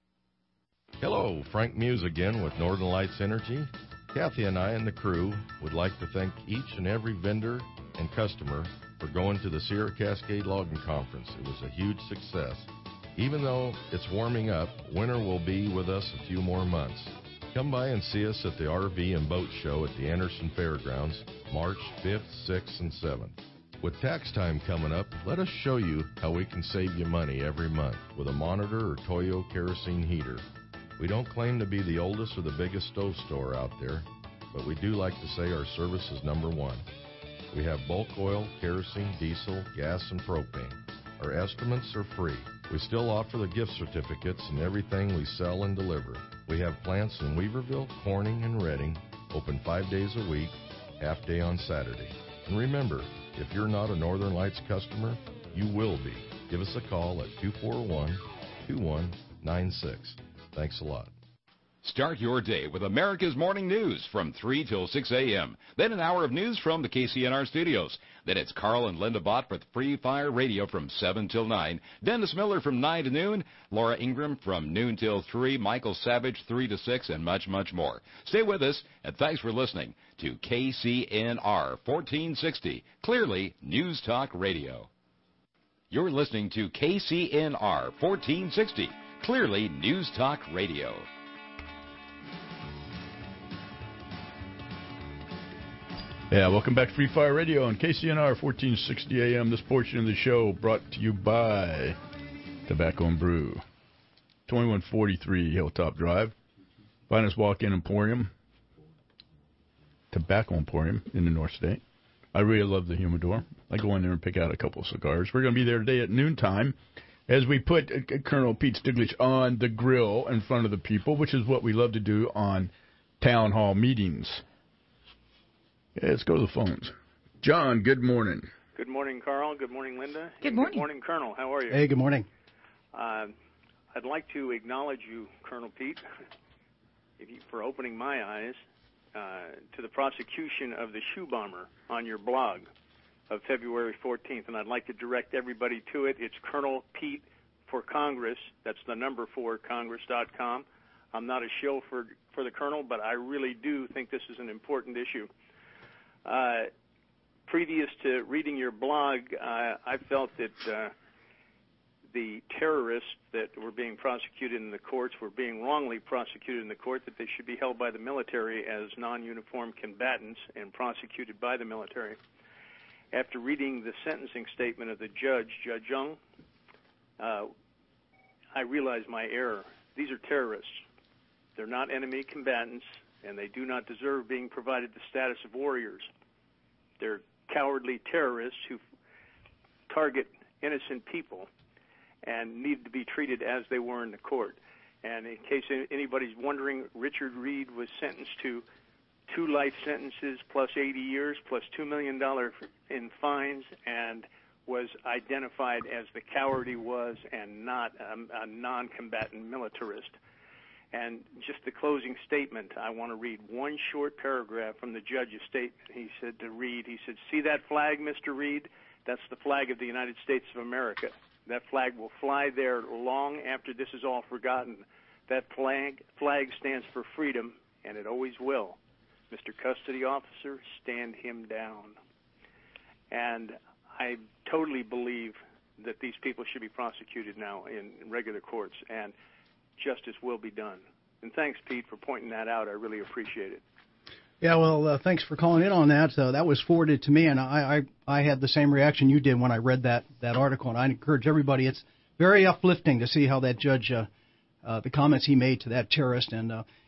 Hello, Frank Muse again with Northern Lights Energy. Kathy and I and the crew would like to thank each and every vendor and customer for going to the Sierra Cascade Logging Conference. It was a huge success. Even though it's warming up, winter will be with us a few more months. Come by and see us at the R V and Boat Show at the Anderson Fairgrounds, March fifth, sixth, and seventh. With tax time coming up, let us show you how we can save you money every month with a Monitor or Toyo kerosene heater. We don't claim to be the oldest or the biggest stove store out there, but we do like to say our service is number one. We have bulk oil, kerosene, diesel, gas, and propane. Our estimates are free. We still offer the gift certificates and everything we sell and deliver. We have plants in Weaverville, Corning, and Reading, open five days a week, half day on Saturday. And remember, if you're not a Northern Lights customer, you will be. Give us a call at two four one, two one nine six. Thanks a lot. Start your day with America's Morning News from three till six a.m. Then an hour of news from the K C N R studios. Then it's Carl and Linda Bott with Free Fire Radio from seven till nine. Dennis Miller from nine to noon. Laura Ingram from noon till three. Michael Savage three to six, and much, much more. Stay with us, and thanks for listening to K C N R fourteen sixty, Clearly News Talk Radio. You're listening to K C N R fourteen sixty, Clearly News Talk Radio. Yeah, welcome back to Free Fire Radio on K C N R fourteen sixty A M. This portion of the show brought to you by Tobacco and Brew. twenty-one forty-three Hilltop Drive. Finest walk-in emporium. Tobacco Emporium in the North State. I really love the humidor. I go in there and pick out a couple of cigars. We're going to be there today at noontime as we put uh, Colonel Pete Stiglich on the grill in front of the people, which is what we love to do on town hall meetings. Yeah, let's go to the phones. John, good morning. Good morning, Carl. Good morning, Linda. Good morning. Good morning, Colonel. How are you? Hey, good morning. Uh, I'd like to acknowledge you, Colonel Pete, if you, for opening my eyes uh, to the prosecution of the shoe bomber on your blog of February fourteenth, and I'd like to direct everybody to it. It's Colonel Pete for Congress. That's the number for Congress dot com. I'm not a shill for, for the Colonel, but I really do think this is an important issue. Uh, previous to reading your blog, uh, I felt that uh, the terrorists that were being prosecuted in the courts were being wrongly prosecuted in the court, that they should be held by the military as non-uniform combatants and prosecuted by the military. After reading the sentencing statement of the judge, Judge Young, uh, I realized my error. These are terrorists. They're not enemy combatants, and they do not deserve being provided the status of warriors. They're cowardly terrorists who target innocent people and need to be treated as they were in the court. And in case anybody's wondering, Richard Reed was sentenced to two life sentences plus eighty years plus two million dollars in fines, and was identified as the coward he was and not a, a non-combatant militarist. And just the closing statement, I want to read one short paragraph from the judge's statement. He said to Reed, he said, "See that flag, Mister Reed? That's the flag of the United States of America. That flag will fly there long after this is all forgotten. That flag, flag stands for freedom, and it always will. Mister Custody Officer, stand him down." And I totally believe that these people should be prosecuted now in regular courts, and justice will be done. And thanks, Pete, for pointing that out. I really appreciate it. Yeah, well, uh, thanks for calling in on that. Uh, that was forwarded to me, and I, I I had the same reaction you did when I read that, that article, and I encourage everybody. It's very uplifting to see how that judge, uh, uh, the comments he made to that terrorist, and uh,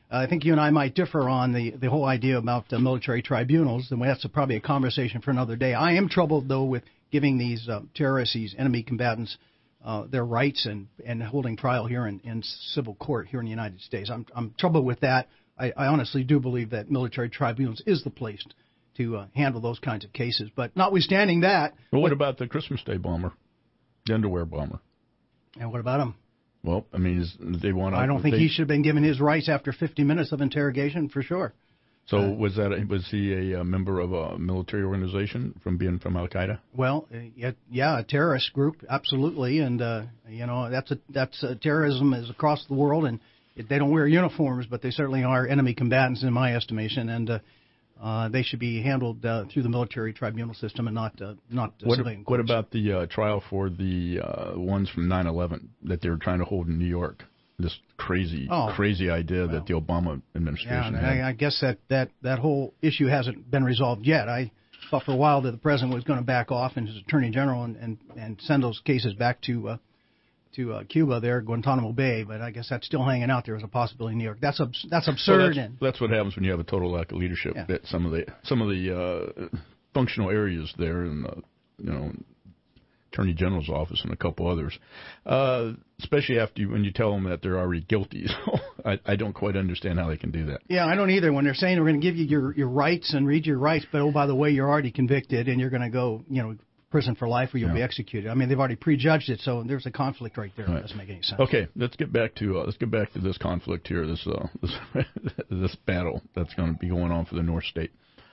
Uh, I think you and I might differ on the, the whole idea about uh, military tribunals, and that's a, probably a conversation for another day. I am troubled, though, with giving these uh, terrorists, these enemy combatants, uh, their rights and, and holding trial here in, in civil court here in the United States. I'm, I'm troubled with that. I, I honestly do believe that military tribunals is the place to uh, handle those kinds of cases. But notwithstanding that... Well, what about the Christmas Day bomber, the underwear bomber? And what about him? Well, I mean, is, they want. I don't think they, he should have been given his rights after fifty minutes of interrogation, for sure. So uh, was that a, was he a, a member of a military organization from being from Al Qaeda? Well, uh, yeah, a terrorist group, absolutely, and uh, you know that's a that's a, terrorism is across the world, and it, they don't wear uniforms, but they certainly are enemy combatants in my estimation, and uh, uh, they should be handled uh, through the military tribunal system and not uh, not uh, what, civilian what courts. about the uh, trial for the uh, ones from nine eleven that they were trying to hold in New York? This crazy, oh, crazy idea well, that the Obama administration yeah, had. I, I guess that, that, that whole issue hasn't been resolved yet. I thought for a while that the president was going to back off and his attorney general and, and, and send those cases back to uh, to uh, Cuba there, Guantanamo Bay, but I guess that's still hanging out there as a possibility in New York. That's abs- that's absurd. Well, that's, and, that's what happens when you have a total lack of leadership. Yeah. At some of the some of the uh, functional areas there, and uh, you know. Attorney General's office and a couple others, uh, especially after you, when you tell them that they're already guilty. So I, I don't quite understand how they can do that. Yeah, I don't either. When they're saying we're going to give you your, your rights and read your rights, but oh, by the way, you're already convicted and you're going to go, you know, prison for life or you'll yeah. be executed. I mean, they've already prejudged it, so there's a conflict right there. Right. It doesn't make any sense. Okay, let's get back to uh, let's get back to this conflict here. This uh, this this battle that's going to be going on for the North State.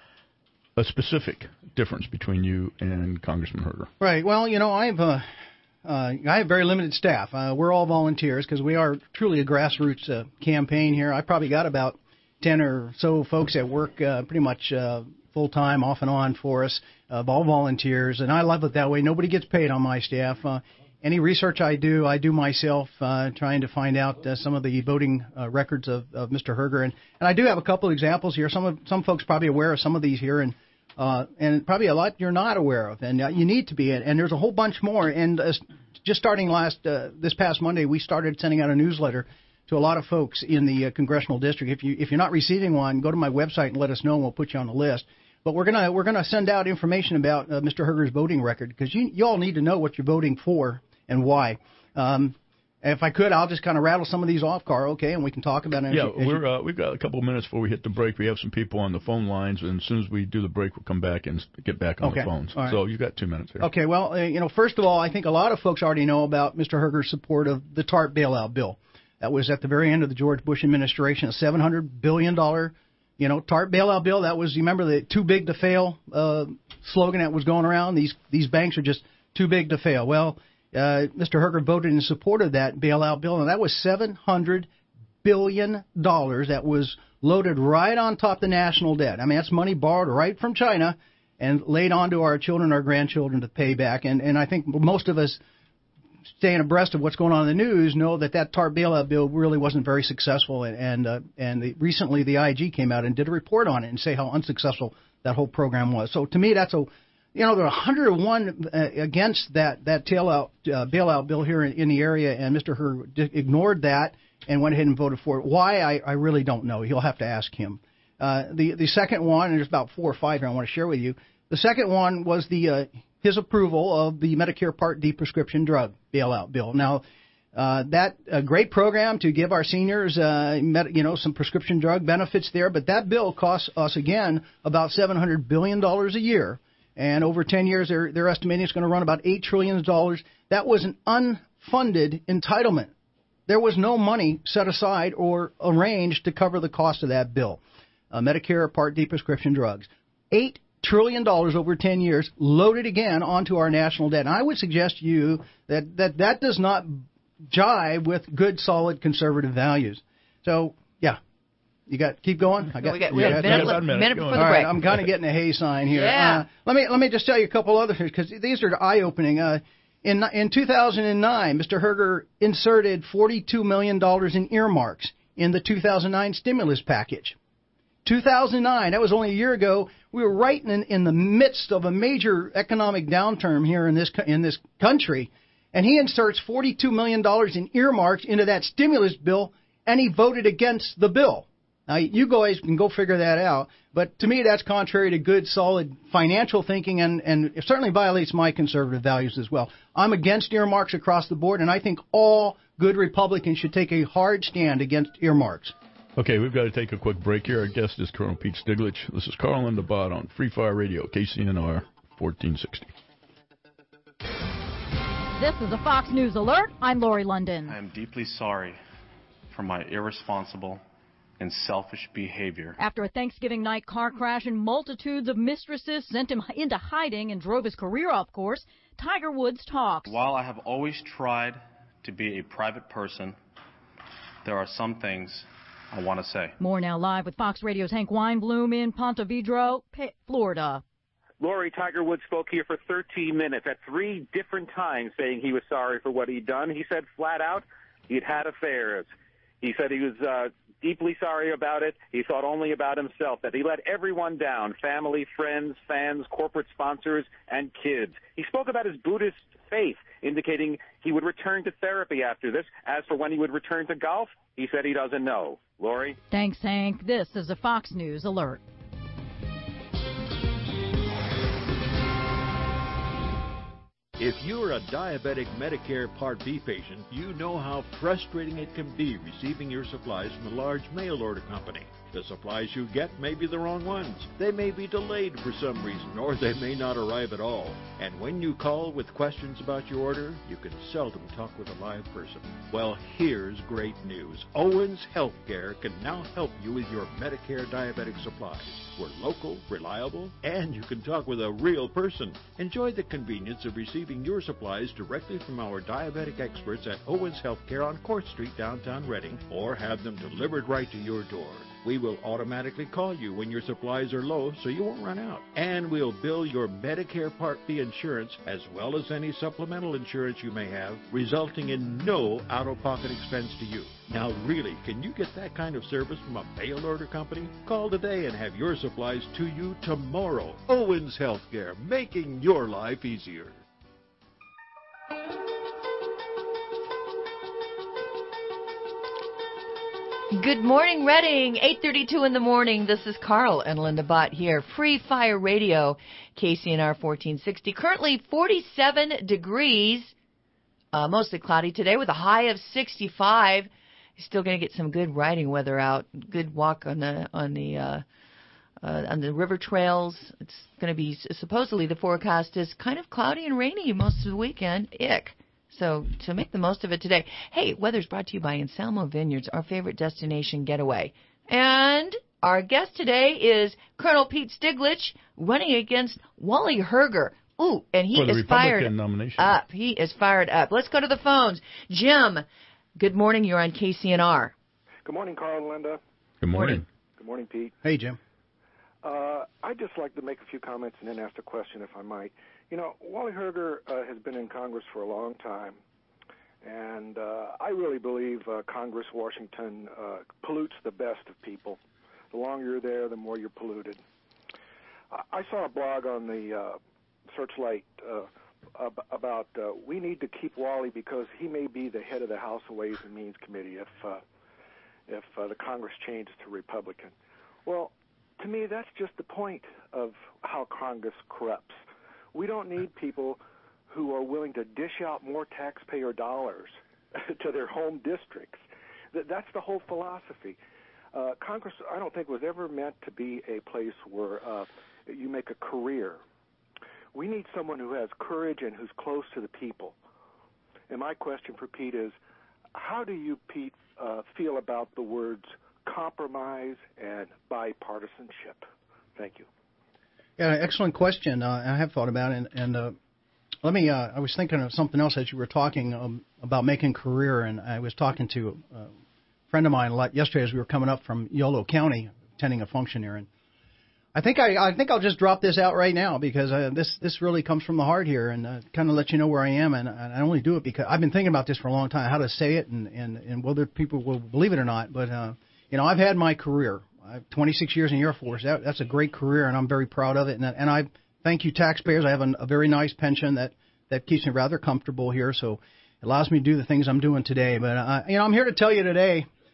A specific difference between you and Congressman Herger. Right. Well, you know, I've uh, uh, I have very limited staff. Uh, we're all volunteers because we are truly a grassroots uh, campaign here. I probably got about ten or so folks that work uh, pretty much uh, full time, off and on for us, uh, all volunteers, and I love it that way. Nobody gets paid on my staff. Uh, any research I do, I do myself, uh, trying to find out uh, some of the voting uh, records of, of Mister Herger, and, and I do have a couple of examples here. Some of some folks probably aware of some of these here, and uh, and probably a lot you're not aware of, and uh, you need to be. And there's a whole bunch more. And uh, just starting last uh, this past Monday, we started sending out a newsletter to a lot of folks in the uh, congressional district. If you if you're not receiving one, go to my website and let us know, and we'll put you on the list. But we're gonna we're gonna send out information about uh, Mister Herger's voting record because you you all need to know what you're voting for and why. Um, if I could, I'll just kind of rattle some of these off, Carl, okay, and we can talk about it. Yeah, as you, as we're uh, we've got a couple of minutes before we hit the break. We have some people on the phone lines, and as soon as we do the break, we'll come back and get back on okay. the phones. Right. So you've got two minutes here. Okay, well, uh, you know, first of all, I think a lot of folks already know about Mister Herger's support of the TARP bailout bill. That was at the very end of the George Bush administration, a seven hundred billion dollars, you know, TARP bailout bill. That was, you remember the too big to fail uh, slogan that was going around? These these banks are just too big to fail. Well, uh, Mister Herger voted in support of that bailout bill, and that was seven hundred billion dollars that was loaded right on top of the national debt. I mean, that's money borrowed right from China and laid onto our children, our grandchildren to pay back. And, and I think most of us staying abreast of what's going on in the news know that that TARP bailout bill really wasn't very successful, and and, uh, and the, recently the I I G came out and did a report on it and say how unsuccessful that whole program was. So to me, that's a, you know, there are one hundred one uh, against that that bailout uh, bailout bill here in, in the area, and Mister Herger d- ignored that and went ahead and voted for it. Why? I, I really don't know. You'll have to ask him. Uh, the the second one, and there's about four or five here I want to share with you. The second one was the uh, his approval of the Medicare Part D prescription drug bailout bill. Now, uh, that a great program to give our seniors, uh, med, you know, some prescription drug benefits there, but that bill costs us again about seven hundred billion dollars a year, and over ten years, they're they're estimating it's going to run about eight trillion dollars. That was an unfunded entitlement. There was no money set aside or arranged to cover the cost of that bill. Uh, Medicare Part D prescription drugs, eight trillion dollars over ten years, loaded again onto our national debt. And I would suggest to you that, that that does not jive with good, solid conservative values. So, yeah. You got keep going. I got. We got, we got a minute, got a minute, minute before the All break. right, I'm kind of getting a hay sign here. Yeah. Uh, let me let me just tell you a couple other things because these are eye opening. Uh, in in two thousand nine, Mister Herger inserted forty-two million dollars in earmarks in the two thousand nine stimulus package. two thousand nine, that was only a year ago. We were right in in the midst of a major economic downturn here in this in this country, and he inserts forty-two million dollars in earmarks into that stimulus bill, and he voted against the bill. Now, you guys can go figure that out. But to me, that's contrary to good, solid financial thinking, and, and it certainly violates my conservative values as well. I'm against earmarks across the board, and I think all good Republicans should take a hard stand against earmarks. Okay, we've got to take a quick break here. Our guest is Colonel Pete Stiglitz. This is Carl and the Bot on Free Fire Radio, K C N R fourteen sixty. This is a Fox News alert. I'm Lori London. I am deeply sorry for my irresponsible and selfish behavior. After a Thanksgiving night car crash and multitudes of mistresses sent him into hiding and drove his career off course, Tiger Woods talks. While I have always tried to be a private person, there are some things I want to say. More now live with Fox Radio's Hank Weinblum in Ponte Vedra, Florida. Lori, Tiger Woods spoke here for thirteen minutes at three different times saying he was sorry for what he'd done. He said flat out he'd had affairs. He said he was uh, deeply sorry about it. He thought only about himself, that he let everyone down, family, friends, fans, corporate sponsors, and kids. He spoke about his Buddhist faith, indicating he would return to therapy after this. As for when he would return to golf, he said he doesn't know. Lori? Thanks, Hank. This is a Fox News alert. If you're a diabetic Medicare Part B patient, you know how frustrating it can be receiving your supplies from a large mail order company. The supplies you get may be the wrong ones. They may be delayed for some reason, or they may not arrive at all. And when you call with questions about your order, you can seldom talk with a live person. Well, here's great news. Owens Healthcare can now help you with your Medicare diabetic supplies. We're local, reliable, and you can talk with a real person. Enjoy the convenience of receiving your supplies directly from our diabetic experts at Owens Healthcare on Court Street, downtown Reading, or have them delivered right to your door. We will automatically call you when your supplies are low so you won't run out. And we'll bill your Medicare Part B insurance as well as any supplemental insurance you may have, resulting in no out-of-pocket expense to you. Now really, can you get that kind of service from a mail order company? Call today and have your supplies to you tomorrow. Owens Healthcare, making your life easier. Good morning, Reading. eight thirty-two in the morning. This is Carl and Linda Bott here. Free Fire Radio, K C N R fourteen sixty. Currently forty-seven degrees. Uh, mostly cloudy today with a high of sixty-five. You're still going to get some good riding weather out. Good walk on the on the uh, uh, on the river trails. It's going to be supposedly the forecast is kind of cloudy and rainy most of the weekend. Ick. So to make the most of it today. Hey, weather's brought to you by Anselmo Vineyards, our favorite destination getaway. And our guest today is Colonel Pete Stiglitz, running against Wally Herger. Ooh, and he For the is Republican fired nomination. up. He is fired up. Let's go to the phones. Jim, good morning. You're on K C N R. Good morning, Carl and Linda. Good morning. Good morning, Pete. Hey, Jim. Uh, I'd just like to make a few comments and then ask a question, if I might. You know, Wally Herger uh, has been in Congress for a long time, and uh, I really believe uh, Congress, Washington, uh, pollutes the best of people. The longer you're there, the more you're polluted. I, I saw a blog on the uh, Searchlight uh, ab- about uh, we need to keep Wally because he may be the head of the House Ways and Means Committee if uh, if uh, the Congress changes to Republican. Well, to me, that's just the point of how Congress corrupts. We don't need people who are willing to dish out more taxpayer dollars to their home districts. That's the whole philosophy. Uh, Congress, I don't think, was ever meant to be a place where uh, you make a career. We need someone who has courage and who's close to the people. And my question for Pete is, how do you, Pete, uh, feel about the words compromise and bipartisanship? Thank you. Yeah, excellent question. Uh, I have thought about it, and, and uh, let me. Uh, I was thinking of something else as you were talking um, about making career, and I was talking to a friend of mine a lot yesterday as we were coming up from Yolo County, attending a function here, and I think I, I think I'll just drop this out right now because uh, this this really comes from the heart here, and uh, kind of let you know where I am, and, and I only do it because I've been thinking about this for a long time, how to say it, and and, and whether people will believe it or not, but uh, you know, I've had my career. I have twenty-six years in the Air Force. That, that's a great career, and I'm very proud of it. And, and I thank you, taxpayers. I have a, a very nice pension that, that keeps me rather comfortable here, so it allows me to do the things I'm doing today. But uh, you know, I'm here to tell you today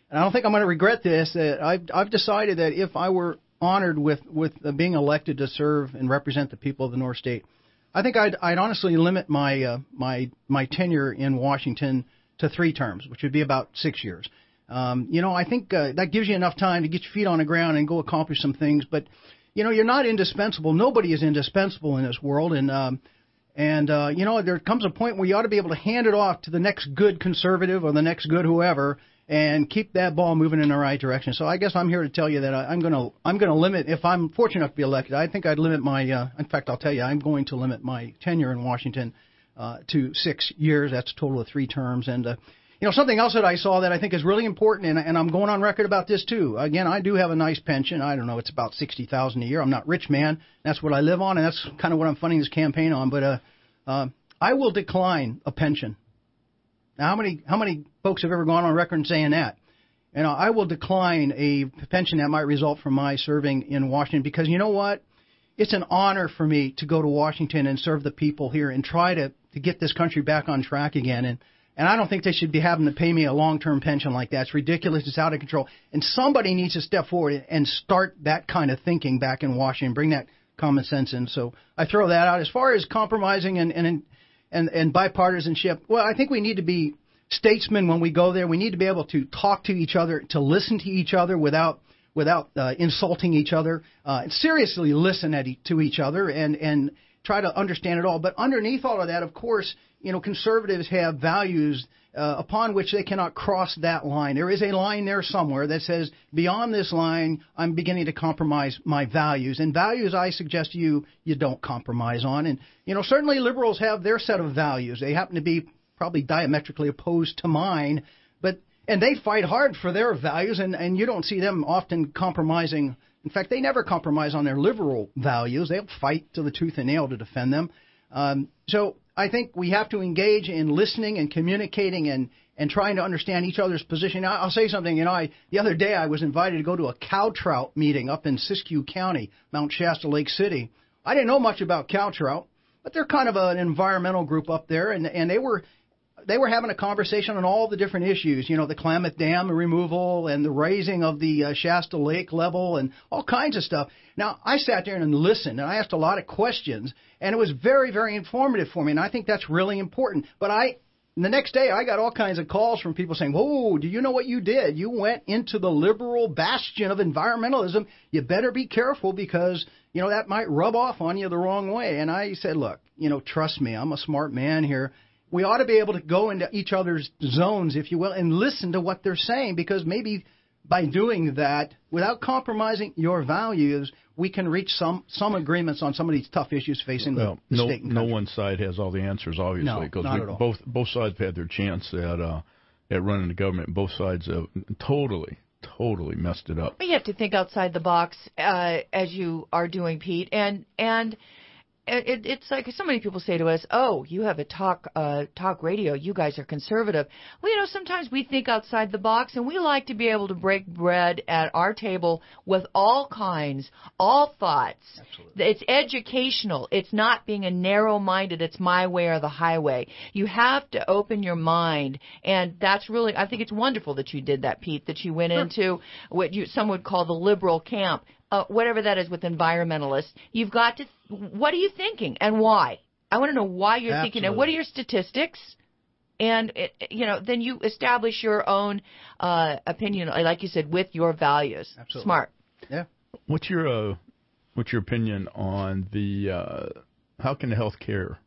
and I don't think I'm going to regret this, that I've, I've decided that if I were honored with, with uh, being elected to serve and represent the people of the North State, I think I'd, I'd honestly limit my, uh, my, my tenure in Washington to three terms, which would be about six years. Um, you know, I think uh, that gives you enough time to get your feet on the ground and go accomplish some things. But, you know, you're not indispensable. Nobody is indispensable in this world. And, um, and uh, you know, there comes a point where you ought to be able to hand it off to the next good conservative or the next good whoever and keep that ball moving in the right direction. So I guess I'm here to tell you that I, I'm going to I'm going to limit, if I'm fortunate enough to be elected, I think I'd limit my, uh, in fact, I'll tell you, I'm going to limit my tenure in Washington uh, to six years. That's a total of three terms. And, uh, You know, something else that I saw that I think is really important, and, and I'm going on record about this, too. Again, I do have a nice pension. I don't know, it's about sixty thousand dollars a year. I'm not a rich man. That's what I live on, and that's kind of what I'm funding this campaign on. But uh, uh, I will decline a pension. Now, how many how many folks have ever gone on record saying that? And uh, I will decline a pension that might result from my serving in Washington because, you know what? It's an honor for me to go to Washington and serve the people here and try to, to get this country back on track again. And And I don't think they should be having to pay me a long-term pension like that. It's ridiculous. It's out of control. And somebody needs to step forward and start that kind of thinking back in Washington, bring that common sense in. So I throw that out. As far as compromising and and and, and bipartisanship, well, I think we need to be statesmen when we go there. We need to be able to talk to each other, to listen to each other without without uh, insulting each other, uh, and seriously listen at e- to each other and and try to understand it all. But underneath all of that, of course, you know, conservatives have values uh, upon which they cannot cross that line. There is a line there somewhere that says, beyond this line, I'm beginning to compromise my values. And values, I suggest to you, you don't compromise on. And, you know, certainly liberals have their set of values. They happen to be probably diametrically opposed to mine, but and they fight hard for their values, and, and you don't see them often compromising. In fact, they never compromise on their liberal values. They'll fight to the tooth and nail to defend them. Um, so I think we have to engage in listening and communicating and, and trying to understand each other's position. Now, I'll say something. You know, I, the other day I was invited to go to a cow trout meeting up in Siskiyou County, Mount Shasta, Lake City. I didn't know much about cow trout, but they're kind of an environmental group up there, and, and they were they were having a conversation on all the different issues, you know, the Klamath Dam removal and the raising of the uh, Shasta Lake level and all kinds of stuff. Now, I sat there and listened, and I asked a lot of questions, and it was very, very informative for me, and I think that's really important. But I, the next day, I got all kinds of calls from people saying, whoa, do you know what you did? You went into the liberal bastion of environmentalism. You better be careful because, you know, that might rub off on you the wrong way. And I said, look, you know, trust me, I'm a smart man here. We ought to be able to go into each other's zones, if you will, and listen to what they're saying, because maybe by doing that, without compromising your values, we can reach some, some agreements on some of these tough issues facing well, the, the no, state and no country. one side has all the answers, obviously, No, because not at all. both both sides have had their chance at uh, at running the government. Both sides have totally, totally messed it up. But you have to think outside the box, uh, as you are doing, Pete, and and. It, it's like so many people say to us, oh, you have a talk uh, talk radio. You guys are conservative. Well, you know, sometimes we think outside the box, and we like to be able to break bread at our table with all kinds, all thoughts. Absolutely. It's educational. It's not being a narrow-minded, it's my way or the highway. You have to open your mind, and that's really, I think it's wonderful that you did that, Pete, that you went sure. into what you some would call the liberal camp. Uh, whatever that is with environmentalists, you've got to, what are you thinking and why? I want to know why you're Absolutely. thinking and what are your statistics? And, it, you know, then you establish your own uh, opinion, like you said, with your values. Absolutely. Smart. Yeah. What's your, uh, what's your opinion on the, uh, how can the health care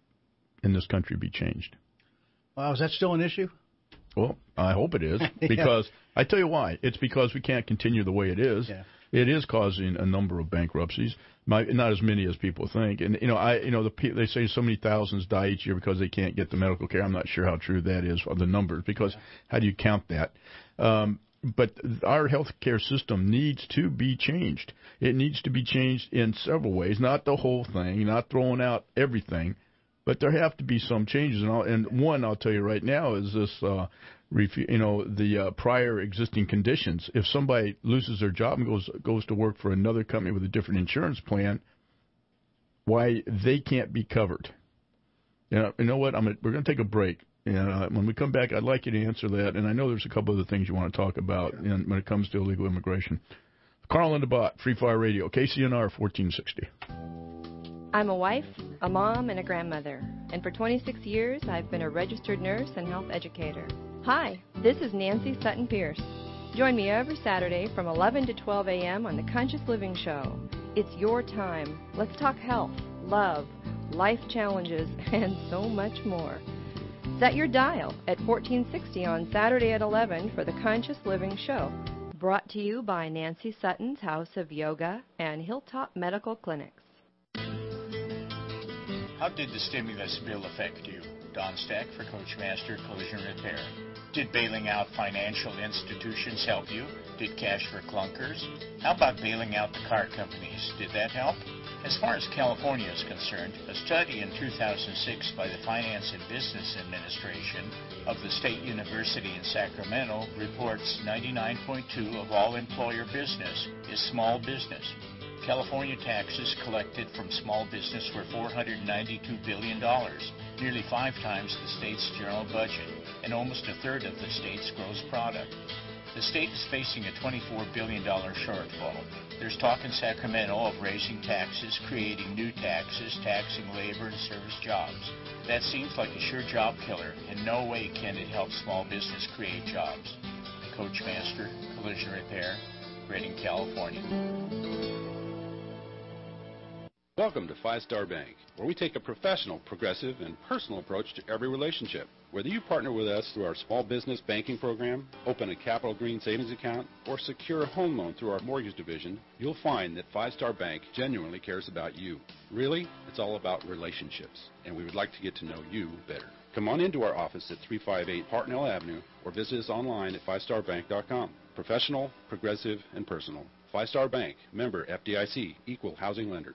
in this country be changed? Wow, is that still an issue? Well, I hope it is, because yeah. I tell you why. It's because we can't continue the way it is. Yeah. It is causing a number of bankruptcies, my, not as many as people think. And you know, I you know the they say so many thousands die each year because they can't get the medical care. I'm not sure how true that is, or the numbers, because how do you count that? Um, but our health care system needs to be changed. It needs to be changed in several ways, not the whole thing, not throwing out everything, but there have to be some changes. And, I'll, and one I'll tell you right now is this. Uh, You know, the uh, prior existing conditions. If somebody loses their job and goes goes to work for another company with a different insurance plan, why they can't be covered. You know, you know what? I'm gonna, we're going to take a break. And uh, when we come back, I'd like you to answer that. And I know there's a couple other things you want to talk about in, when it comes to illegal immigration. Carl and Bott, Free Fire Radio, K C N R fourteen sixty. I'm a wife, a mom, and a grandmother. And for twenty-six years, I've been a registered nurse and health educator. Hi, this is Nancy Sutton Pierce. Join me every Saturday from eleven to twelve a.m. on the Conscious Living Show. It's your time. Let's talk health, love, life challenges, and so much more. Set your dial at fourteen sixty on Saturday at eleven for the Conscious Living Show. Brought to you by Nancy Sutton's House of Yoga and Hilltop Medical Clinics. How did the stimulus bill affect you? Don Stack for Coachmaster Collision Repair. Did bailing out financial institutions help you? Did cash for clunkers? How about bailing out the car companies? Did that help? As far as California is concerned, a study in two thousand six by the Finance and Business Administration of the State University in Sacramento reports ninety-nine point two of all employer business is small business. California taxes collected from small business were four hundred ninety-two billion dollars, nearly five times the state's general budget, and almost a third of the state's gross product. The state is facing a twenty-four billion dollars shortfall. There's talk in Sacramento of raising taxes, creating new taxes, taxing labor and service jobs. That seems like a sure job killer. In no way can it help small business create jobs. Coachmaster Collision Repair, Redding, California. Welcome to Five Star Bank, where we take a professional, progressive, and personal approach to every relationship. Whether you partner with us through our small business banking program, open a Capital Green savings account, or secure a home loan through our mortgage division, you'll find that Five Star Bank genuinely cares about you. Really, it's all about relationships, and we would like to get to know you better. Come on into our office at three five eight Hartnell Avenue or visit us online at five star bank dot com. Professional, progressive, and personal. Five Star Bank, member F D I C, equal housing lender.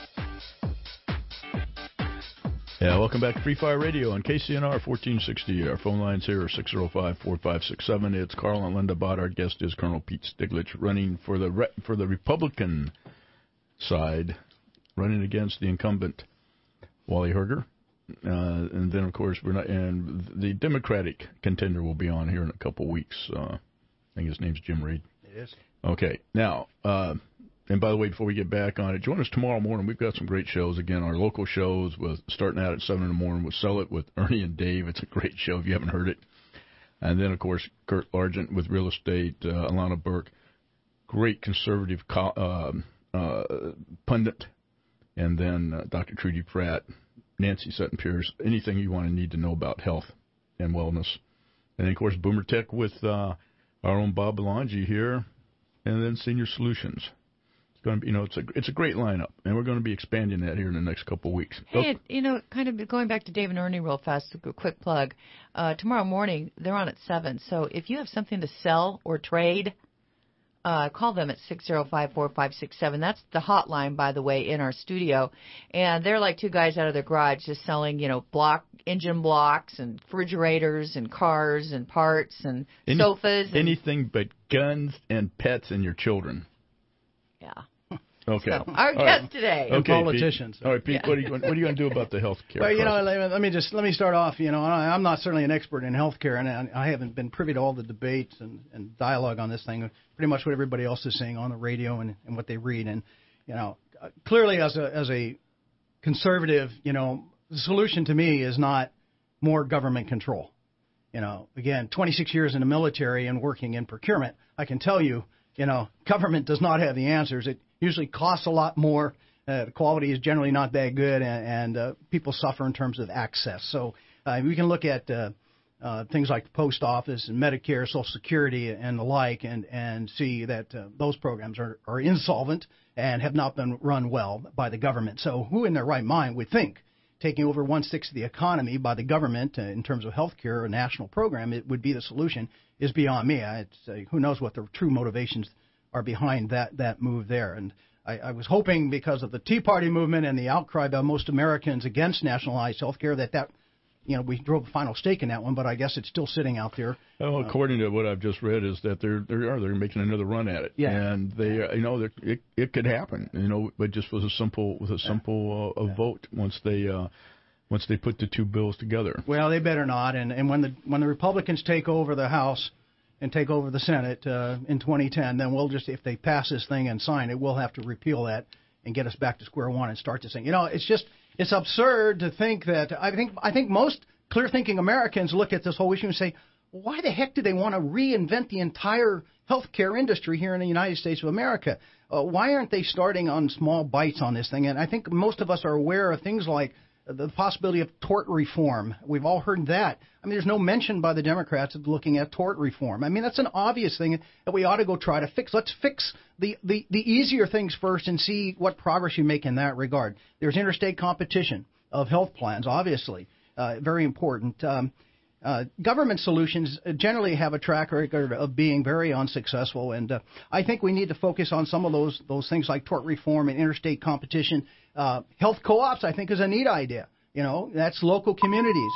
Yeah, welcome back to Free Fire Radio on K C N R fourteen sixty. Our phone lines here are six oh five, four five six seven. It's Carl and Linda Bott. Our guest is Colonel Pete Stiglitz, running for the re- for the Republican side, running against the incumbent Wally Herger. Uh, and then, of course, we're not, and the Democratic contender will be on here in a couple weeks. Uh, I think his name's Jim Reed. It is. Okay. Now, uh, and by the way, before we get back on it, join us tomorrow morning. We've got some great shows. Again, our local shows, with starting out at seven in the morning with Sell It with Ernie and Dave. It's a great show if you haven't heard it. And then, of course, Kurt Largent with Real Estate, uh, Alana Burke, great conservative co- uh, uh, pundit. And then uh, Doctor Trudy Pratt, Nancy Sutton Pierce, anything you want to need to know about health and wellness. And, of course, Boomer Tech with uh, our own Bob Belangi here, and then Senior Solutions. It's going to be, you know, it's a it's a great lineup, and we're going to be expanding that here in the next couple of weeks. Hey, it, you know, kind of going back to Dave and Ernie real fast, a quick plug. Uh, tomorrow morning, they're on at seven, so if you have something to sell or trade, Uh, call them at six oh five, four five six seven. That's the hotline, by the way, in our studio. And they're like two guys out of their garage just selling, you know, block engine blocks and refrigerators and cars and parts and Any, sofas. And, anything but guns and pets and your children. Yeah. Okay. So, our All guest right. today. Okay, And politicians. Pete. All right, Pete, Yeah. what are you what are you going to do about the health care Well, you know, crisis? let let me just let me start off. You know, I- I'm not certainly an expert in healthcare, and I I haven't been privy to all the debates and, and dialogue on this thing. Pretty much what everybody else is saying on the radio and, and what they read. And you know, uh, clearly as a as a conservative, you know, the solution to me is not more government control. You know, again, twenty-six years in the military and working in procurement, I can tell you, you know, government does not have the answers. It usually costs a lot more. Uh, the quality is generally not that good, and, and uh, people suffer in terms of access. So uh, we can look at uh, uh, things like the post office and Medicare, Social Security, and the like, and, and see that uh, those programs are, are insolvent and have not been run well by the government. So who in their right mind would think taking over one-sixth of the economy by the government uh, in terms of health care, a national program, it would be the solution, is beyond me. I, it's, uh, who knows what the true motivations are behind that, that move there. And I, I was hoping, because of the Tea Party movement and the outcry by most Americans against nationalized health care, that that, you know, we drove a final stake in that one, but I guess it's still sitting out there. Well, according to what I've just read, is that they're they are they're making another run at it, Yeah. and they uh, you know they're- it it could happen, you know, but just with a simple with a simple uh, a vote once they uh, once they put the two bills together. Well, they better not. And and when the when the Republicans take over the House and take over the Senate uh, in twenty ten, then we'll just, if they pass this thing and sign it, we'll have to repeal that and get us back to square one and start this thing. You know, it's just it's absurd to think that. I think I think most clear-thinking Americans look at this whole issue and say, why the heck do they want to reinvent the entire healthcare industry here in the United States of America? Uh, why aren't they starting on small bites on this thing? And I think most of us are aware of things like the possibility of tort reform. We've all heard that. I mean, there's no mention by the Democrats of looking at tort reform. I mean, that's an obvious thing that we ought to go try to fix. Let's fix the, the, the easier things first and see what progress you make in that regard. There's interstate competition of health plans, obviously, uh, very important. Um, Uh, government solutions generally have a track record of being very unsuccessful, and uh, I think we need to focus on some of those those things like tort reform and interstate competition. Uh, health co-ops, I think, is a neat idea. You know, that's local communities,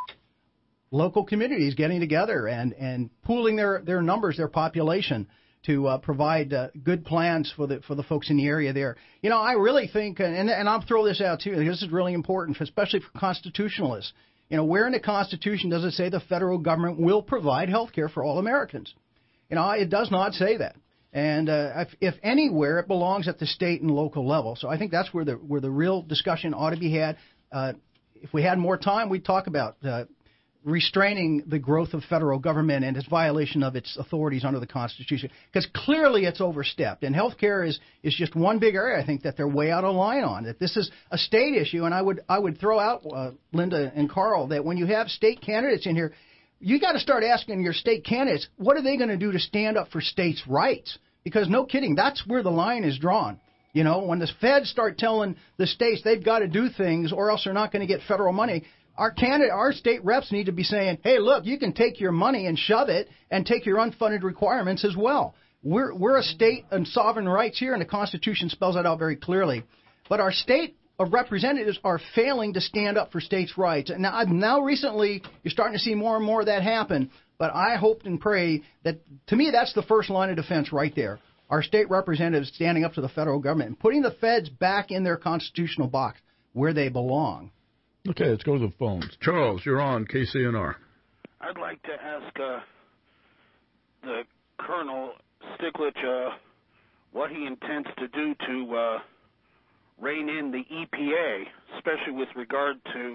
local communities getting together and, and pooling their, their numbers, their population, to uh, provide uh, good plans for the for the folks in the area there. You know, I really think, and and I'll throw this out too, because this is really important, especially for constitutionalists. You know, where in the Constitution does it say the federal government will provide health care for all Americans? You know, it does not say that. And uh, if, if anywhere, it belongs at the state and local level. So I think that's where the where the real discussion ought to be had. Uh, if we had more time, we'd talk about uh, restraining the growth of federal government and its violation of its authorities under the Constitution, because clearly it's overstepped. And health care is, is just one big area, I think, that they're way out of line on, that this is a state issue. And I would I would throw out, uh, Linda and Carl, that when you have state candidates in here, you got to start asking your state candidates, what are they going to do to stand up for states' rights? Because no kidding, that's where the line is drawn. You know, when the feds start telling the states they've got to do things or else they're not going to get federal money, Our candidate, our state reps need to be saying, hey, look, you can take your money and shove it and take your unfunded requirements as well. We're, we're a state and sovereign rights here, and the Constitution spells that out very clearly. But our state of representatives are failing to stand up for states' rights. And now, now recently, you're starting to see more and more of that happen. But I hope and pray that, to me, that's the first line of defense right there. Our state representatives standing up to the federal government and putting the feds back in their constitutional box where they belong. Okay, let's go to the phones. Charles, you're on K C N R. I'd like to ask uh, the Colonel Stiglitz uh, what he intends to do to uh, rein in the E P A, especially with regard to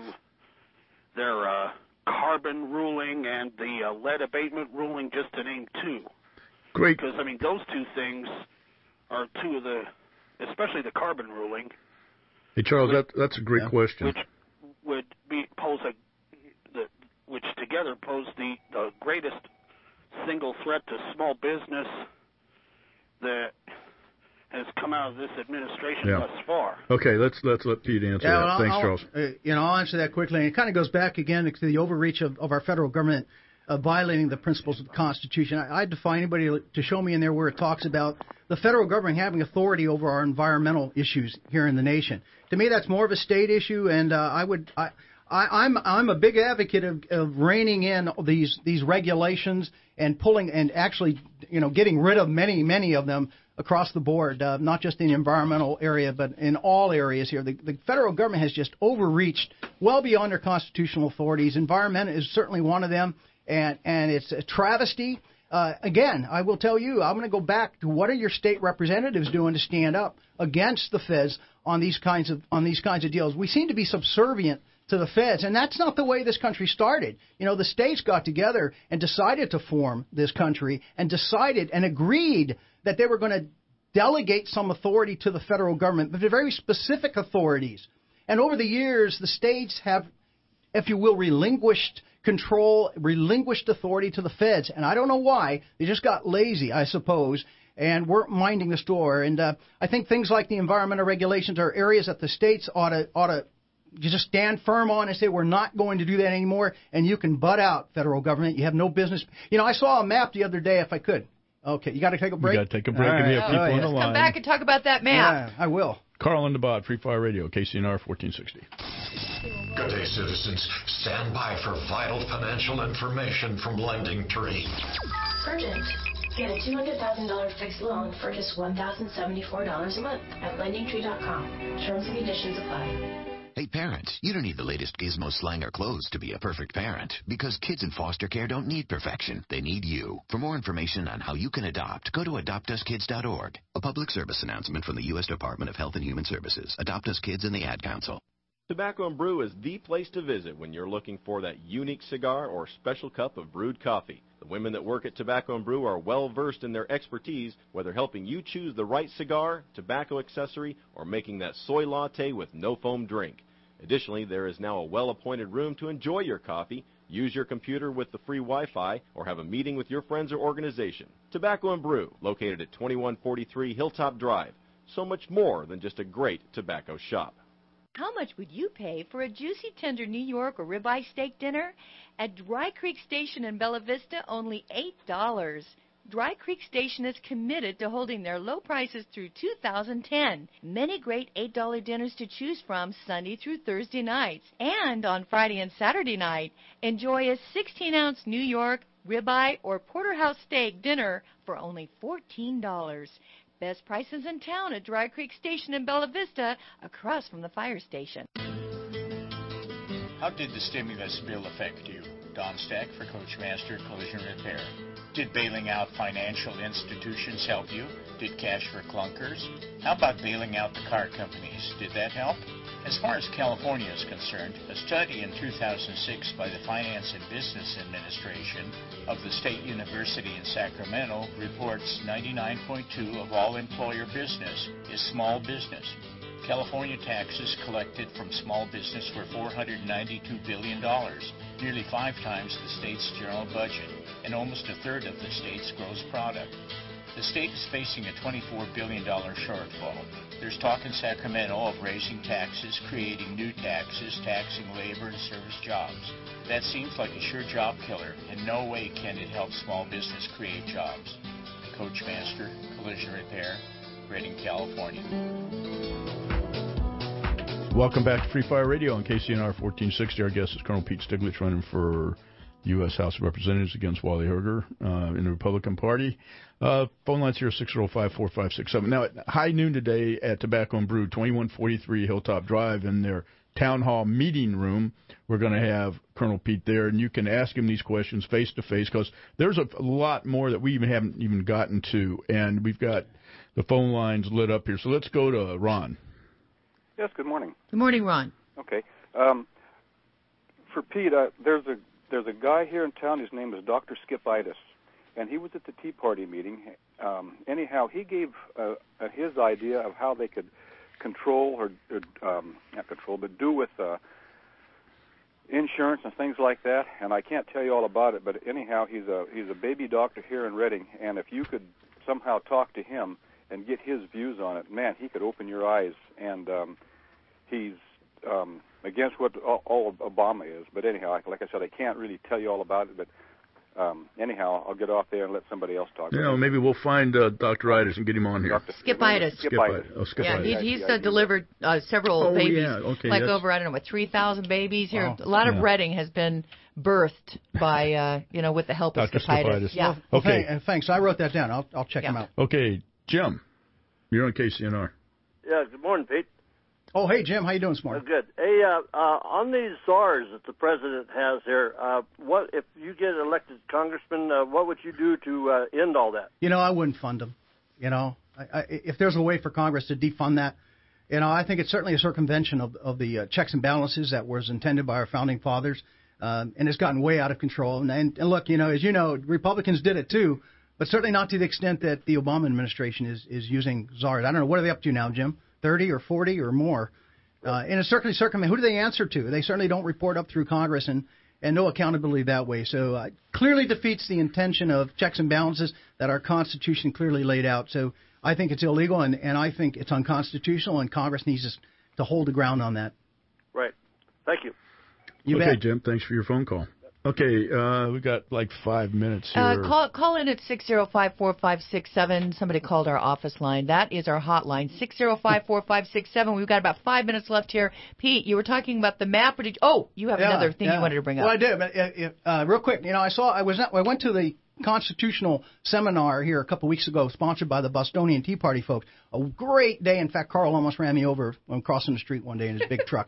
their uh, carbon ruling and the uh, lead abatement ruling, just to name two. Great. Because, I mean, those two things are two of the, especially the carbon ruling. Hey, Charles, which, that, that's a great yeah, question. Which would be pose a, the, which together pose the, the greatest single threat to small business that has come out of this administration yeah. thus far. Okay, let's let's let Pete answer yeah, that. well, Thanks, I'll, Charles. Uh, you know, I'll answer that quickly. And it kind of goes back again to the overreach of, of our federal government uh, violating the principles of the Constitution. I, I defy anybody to show me in there where it talks about the federal government having authority over our environmental issues here in the nation. To me, that's more of a state issue, and uh, I would. I, I, I'm I'm a big advocate of, of reining in these these regulations and pulling and actually you know getting rid of many many of them across the board, uh, not just in the environmental area but in all areas here. The, the federal government has just overreached well beyond their constitutional authorities. Environment is certainly one of them, and and it's a travesty. Uh, again, I will tell you, I'm going to go back to what are your state representatives doing to stand up against the feds on these kinds of on these kinds of deals. We seem to be subservient to the feds, and that's not the way this country started. You know, the states got together and decided to form this country and decided and agreed that they were going to delegate some authority to the federal government, but they're very specific authorities. And over the years, the states have, if you will, relinquished control, relinquished authority to the feds. And I don't know why. They just got lazy, I suppose, and weren't minding the store. And uh, I think things like the environmental regulations are areas that the states ought to, ought to just stand firm on and say we're not going to do that anymore, and you can butt out, federal government. You have no business. You know, I saw a map the other day, if I could. Okay, you got to take a break? You got to take a break. Right. And we have people oh, on yeah. the line. Come back and talk about that map. Yeah, I will. Carl and the Bot, Free Fire Radio, K C N R fourteen sixty. Good day, citizens. Stand by for vital financial information from Lending Tree. Urgent. Get a two hundred thousand dollars fixed loan for just one thousand seventy-four dollars a month at lending tree dot com. Terms and conditions apply. Hey, parents, you don't need the latest gizmo, slang, or clothes to be a perfect parent, because kids in foster care don't need perfection. They need you. For more information on how you can adopt, go to adopt us kids dot org. A public service announcement from the U S Department of Health and Human Services, Adopt Us Kids, and the Ad Council. Tobacco and Brew is the place to visit when you're looking for that unique cigar or special cup of brewed coffee. The women that work at Tobacco and Brew are well versed in their expertise, whether helping you choose the right cigar, tobacco accessory, or making that soy latte with no foam drink. Additionally, there is now a well-appointed room to enjoy your coffee, use your computer with the free Wi-Fi, or have a meeting with your friends or organization. Tobacco and Brew, located at twenty-one forty-three Hilltop Drive. So much more than just a great tobacco shop. How much would you pay for a juicy, tender New York or ribeye steak dinner? At Dry Creek Station in Bella Vista, only eight dollars. Dry Creek Station is committed to holding their low prices through two thousand ten. Many great eight dollar dinners to choose from Sunday through Thursday nights. And on Friday and Saturday night, enjoy a sixteen ounce New York, ribeye, or porterhouse steak dinner for only fourteen dollars. Best prices in town at Dry Creek Station in Bella Vista, across from the fire station. How did the stimulus bill affect you? Don Stack for Coachmaster Collision Repair. Did bailing out financial institutions help you? Did cash for clunkers? How about bailing out the car companies? Did that help? As far as California is concerned, a study in two thousand six by the Finance and Business Administration of the State University in Sacramento reports ninety-nine point two of all employer business is small business. California taxes collected from small business were four hundred ninety-two billion dollars, nearly five times the state's general budget, and almost a third of the state's gross product. The state is facing a twenty-four billion dollars shortfall. There's talk in Sacramento of raising taxes, creating new taxes, taxing labor and service jobs. That seems like a sure job killer. In no way can it help small business create jobs. Coachmaster Collision Repair, Redding, California. Welcome back to Free Fire Radio on K C N R fourteen sixty. Our guest is Colonel Pete Stiglitz, running for U S House of Representatives against Wally Herger uh, in the Republican Party. Uh, phone lines here, six oh five, four five six seven. Now, at high noon today at Tobacco and Brew, twenty-one forty-three Hilltop Drive, in their town hall meeting room, we're going to have Colonel Pete there, and you can ask him these questions face-to-face, because there's a, a lot more that we even haven't even gotten to, and we've got the phone lines lit up here. So let's go to Ron. Yes, good morning. Good morning, Ron. Okay. Um, for Pete, uh, there's a there's a guy here in town. His name is Doctor Skipitis, and he was at the Tea Party meeting. Um, anyhow, he gave uh, uh, his idea of how they could control or, or um, not control, but do with uh, insurance and things like that. And I can't tell you all about it, but anyhow, he's a he's a baby doctor here in Redding, and if you could somehow talk to him and get his views on it, man, he could open your eyes. And um, he's um, against what all, all Obama is. But anyhow, like I said, I can't really tell you all about it. But um, anyhow, I'll get off there and let somebody else talk. You know, maybe we'll find uh, Doctor Itis and get him on here. Skipitis. Skipitis. Oh, Skipitis. Yeah, he, he's uh, delivered uh, several oh, babies. Yeah. Okay, like that's... over, I don't know, what, three thousand babies here. Wow. A lot yeah. of Redding has been birthed by, uh, you know, with the help Doctor of Skipitis. Skipitis. Yeah. Well, Okay. th- thanks. I wrote that down. I'll, I'll check yeah. him out. Okay, Jim, you're on K C N R. Yeah, good morning, Pete. Oh, hey, Jim. How you doing this morning? Uh, good. Hey, uh, uh, on these Z A Rs that the president has here, uh, what if you get elected congressman, uh, what would you do to uh, end all that? You know, I wouldn't fund them. You know, I, I, if there's a way for Congress to defund that, you know, I think it's certainly a circumvention of, of the uh, checks and balances that was intended by our founding fathers, um, and it's gotten way out of control. And, and, and look, you know, as you know, Republicans did it too, but certainly not to the extent that the Obama administration is, is using Z A Rs. I don't know, what are they up to now, Jim? thirty or forty or more? Uh, and it's certainly circumvent. Who do they answer to? They certainly don't report up through Congress, and, and no accountability that way. So uh, clearly defeats the intention of checks and balances that our Constitution clearly laid out. So I think it's illegal, and, and I think it's unconstitutional, and Congress needs to hold the ground on that. Right. Thank you. You okay, bet. Jim, thanks for your phone call. Okay, uh, we got like five minutes here. Uh, call call in at six zero five, four five six seven. Somebody called our office line. That is our hotline, six zero five, four five six seven. We've got about five minutes left here. Pete, you were talking about the map. Or did, oh, you have yeah, another thing yeah. you wanted to bring up. Well, I did, but uh, uh, real quick, you know, I saw, I was, at, I went to the constitutional seminar here a couple weeks ago, sponsored by the Bostonian Tea Party folks. A great day. In fact, Carl almost ran me over when crossing the street one day in his big truck.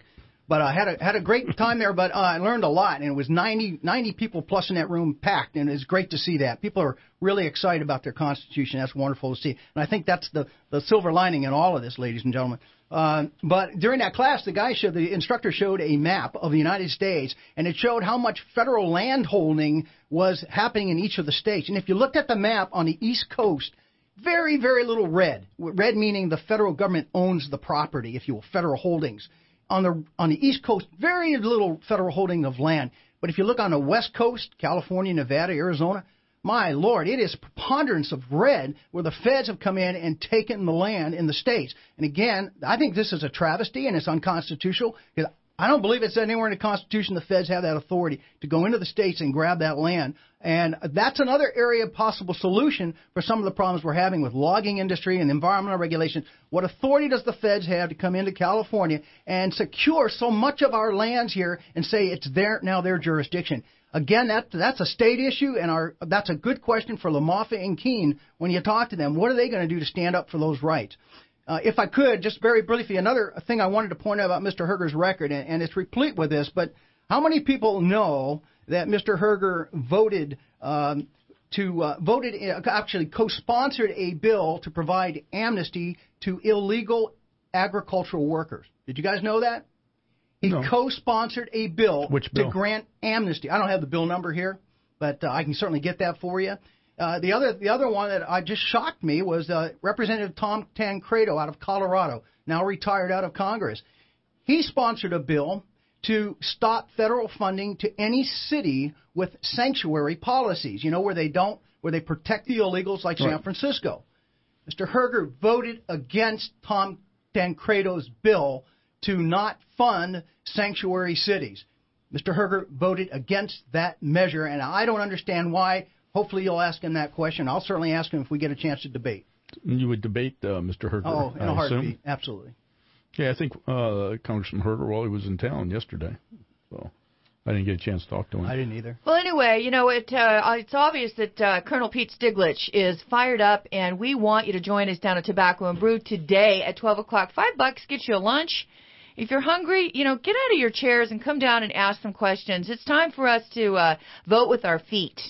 But I had a had a great time there. But uh, I learned a lot, and it was ninety, ninety people plus in that room packed, and it's great to see that. People are really excited about their Constitution. That's wonderful to see, and I think that's the the silver lining in all of this, ladies and gentlemen. Uh, but during that class, the guy showed, the instructor showed a map of the United States, and it showed how much federal land holding was happening in each of the states. And if you looked at the map on the East Coast, very, very little red. Red meaning the federal government owns the property, if you will, federal holdings. On the on the East Coast, very little federal holding of land. But if you look on the West Coast, California, Nevada, Arizona, my Lord, it is preponderance of red where the feds have come in and taken the land in the states. And again, I think this is a travesty and it's unconstitutional because I don't believe it's anywhere in the Constitution the feds have that authority to go into the states and grab that land. And that's another area of possible solution for some of the problems we're having with logging industry and environmental regulation. What authority does the feds have to come into California and secure so much of our lands here and say it's their, now their jurisdiction? Again, that that's a state issue, and our that's a good question for LaMoffa and Keene when you talk to them. What are they going to do to stand up for those rights? Uh, if I could, just very briefly, another thing I wanted to point out about Mister Herger's record, and, and it's replete with this, but how many people know that Mister Herger voted um, to uh, voted actually co-sponsored a bill to provide amnesty to illegal agricultural workers? Did you guys know that? He no. co-sponsored a bill, Which bill to grant amnesty. I don't have the bill number here, but uh, I can certainly get that for you. Uh, the other the other one that I just shocked me was uh, Representative Tom Tancredo out of Colorado, now retired out of Congress. He sponsored a bill to stop federal funding to any city with sanctuary policies, you know, where they don't, where they protect the illegals like San right. Francisco. Mister Herger voted against Tom Tancredo's bill to not fund sanctuary cities. Mister Herger voted against that measure, and I don't understand why. Hopefully you'll ask him that question. I'll certainly ask him if we get a chance to debate. You would debate uh, Mister Herger, Oh, in a I heartbeat, assume? absolutely. Yeah, I think uh, Congressman Herger, while he was in town yesterday, so I didn't get a chance to talk to him. I didn't either. Well, anyway, you know, it uh, it's obvious that uh, Colonel Pete Stiglitz is fired up, and we want you to join us down at Tobacco and Brew today at twelve o'clock. Five bucks gets you a lunch. If you're hungry, you know, get out of your chairs and come down and ask some questions. It's time for us to uh, vote with our feet.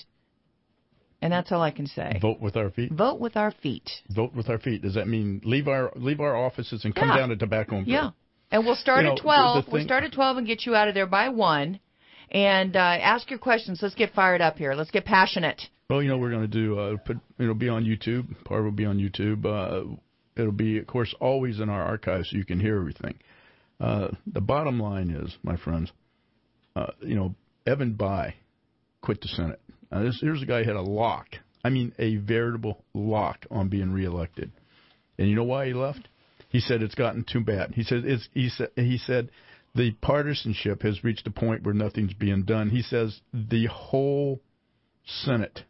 And that's all I can say. Vote with our feet? Vote with our feet. Vote with our feet. Does that mean leave our leave our offices and come yeah. down to Tobacco and Brew? Yeah. And we'll start you at know, twelve. thing, we'll start at twelve and get you out of there by one. And uh, ask your questions. Let's get fired up here. Let's get passionate. Well, you know, we're going to do, uh, put, it'll be on YouTube. Part will be on YouTube. Uh, it'll be, of course, always in our archive so you can hear everything. Uh, the bottom line is, my friends, uh, you know, Evan Bayh quit the Senate. Now, this, here's a guy who had a lock. I mean, a veritable lock on being reelected. And you know why he left? He said it's gotten too bad. He said it's. He said he said the partisanship has reached a point where nothing's being done. He says the whole Senate,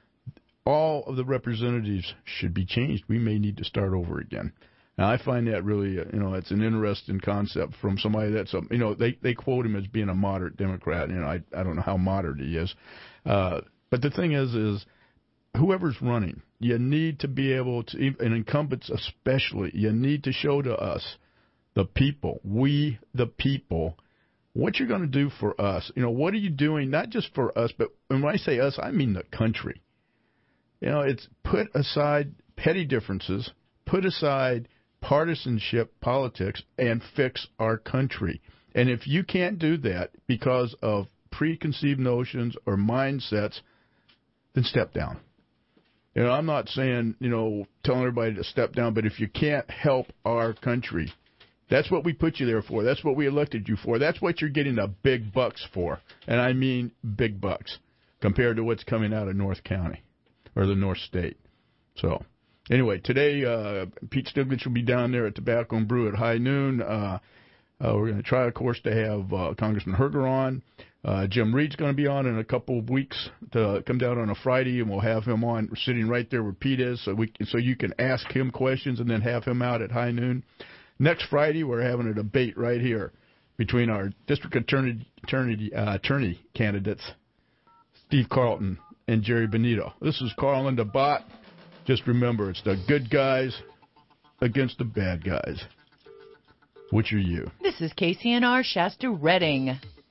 all of the representatives should be changed. We may need to start over again. Now, I find that really, you know, it's an interesting concept from somebody that's, a, you know, they, they quote him as being a moderate Democrat. You know, I I don't know how moderate he is. Uh, but the thing is, is whoever's running, you need to be able to, and incumbents especially, you need to show to us, the people, we the people, what you're going to do for us. You know, what are you doing, not just for us, but when I say us, I mean the country. You know, it's put aside petty differences, put aside partisanship politics, and fix our country. And if you can't do that because of preconceived notions or mindsets, then step down. You know, I'm not saying, you know, telling everybody to step down, but if you can't help our country, that's what we put you there for. That's what we elected you for. That's what you're getting the big bucks for. And I mean big bucks compared to what's coming out of North County or the North State. So, anyway, today uh, Pete Stiglitz will be down there at Tobacco and Brew at high noon. Uh, uh, we're going to try, of course, to have uh, Congressman Herger on. Uh, Jim Reed's going to be on in a couple of weeks to come down on a Friday, and we'll have him on sitting right there where Pete is, so we so you can ask him questions and then have him out at high noon. Next Friday, we're having a debate right here between our district attorney attorney, uh, attorney candidates, Steve Carlton and Jerry Benito. This is Carl and the Bot. Just remember, it's the good guys against the bad guys. Which are you? This is K C N R Shasta Redding.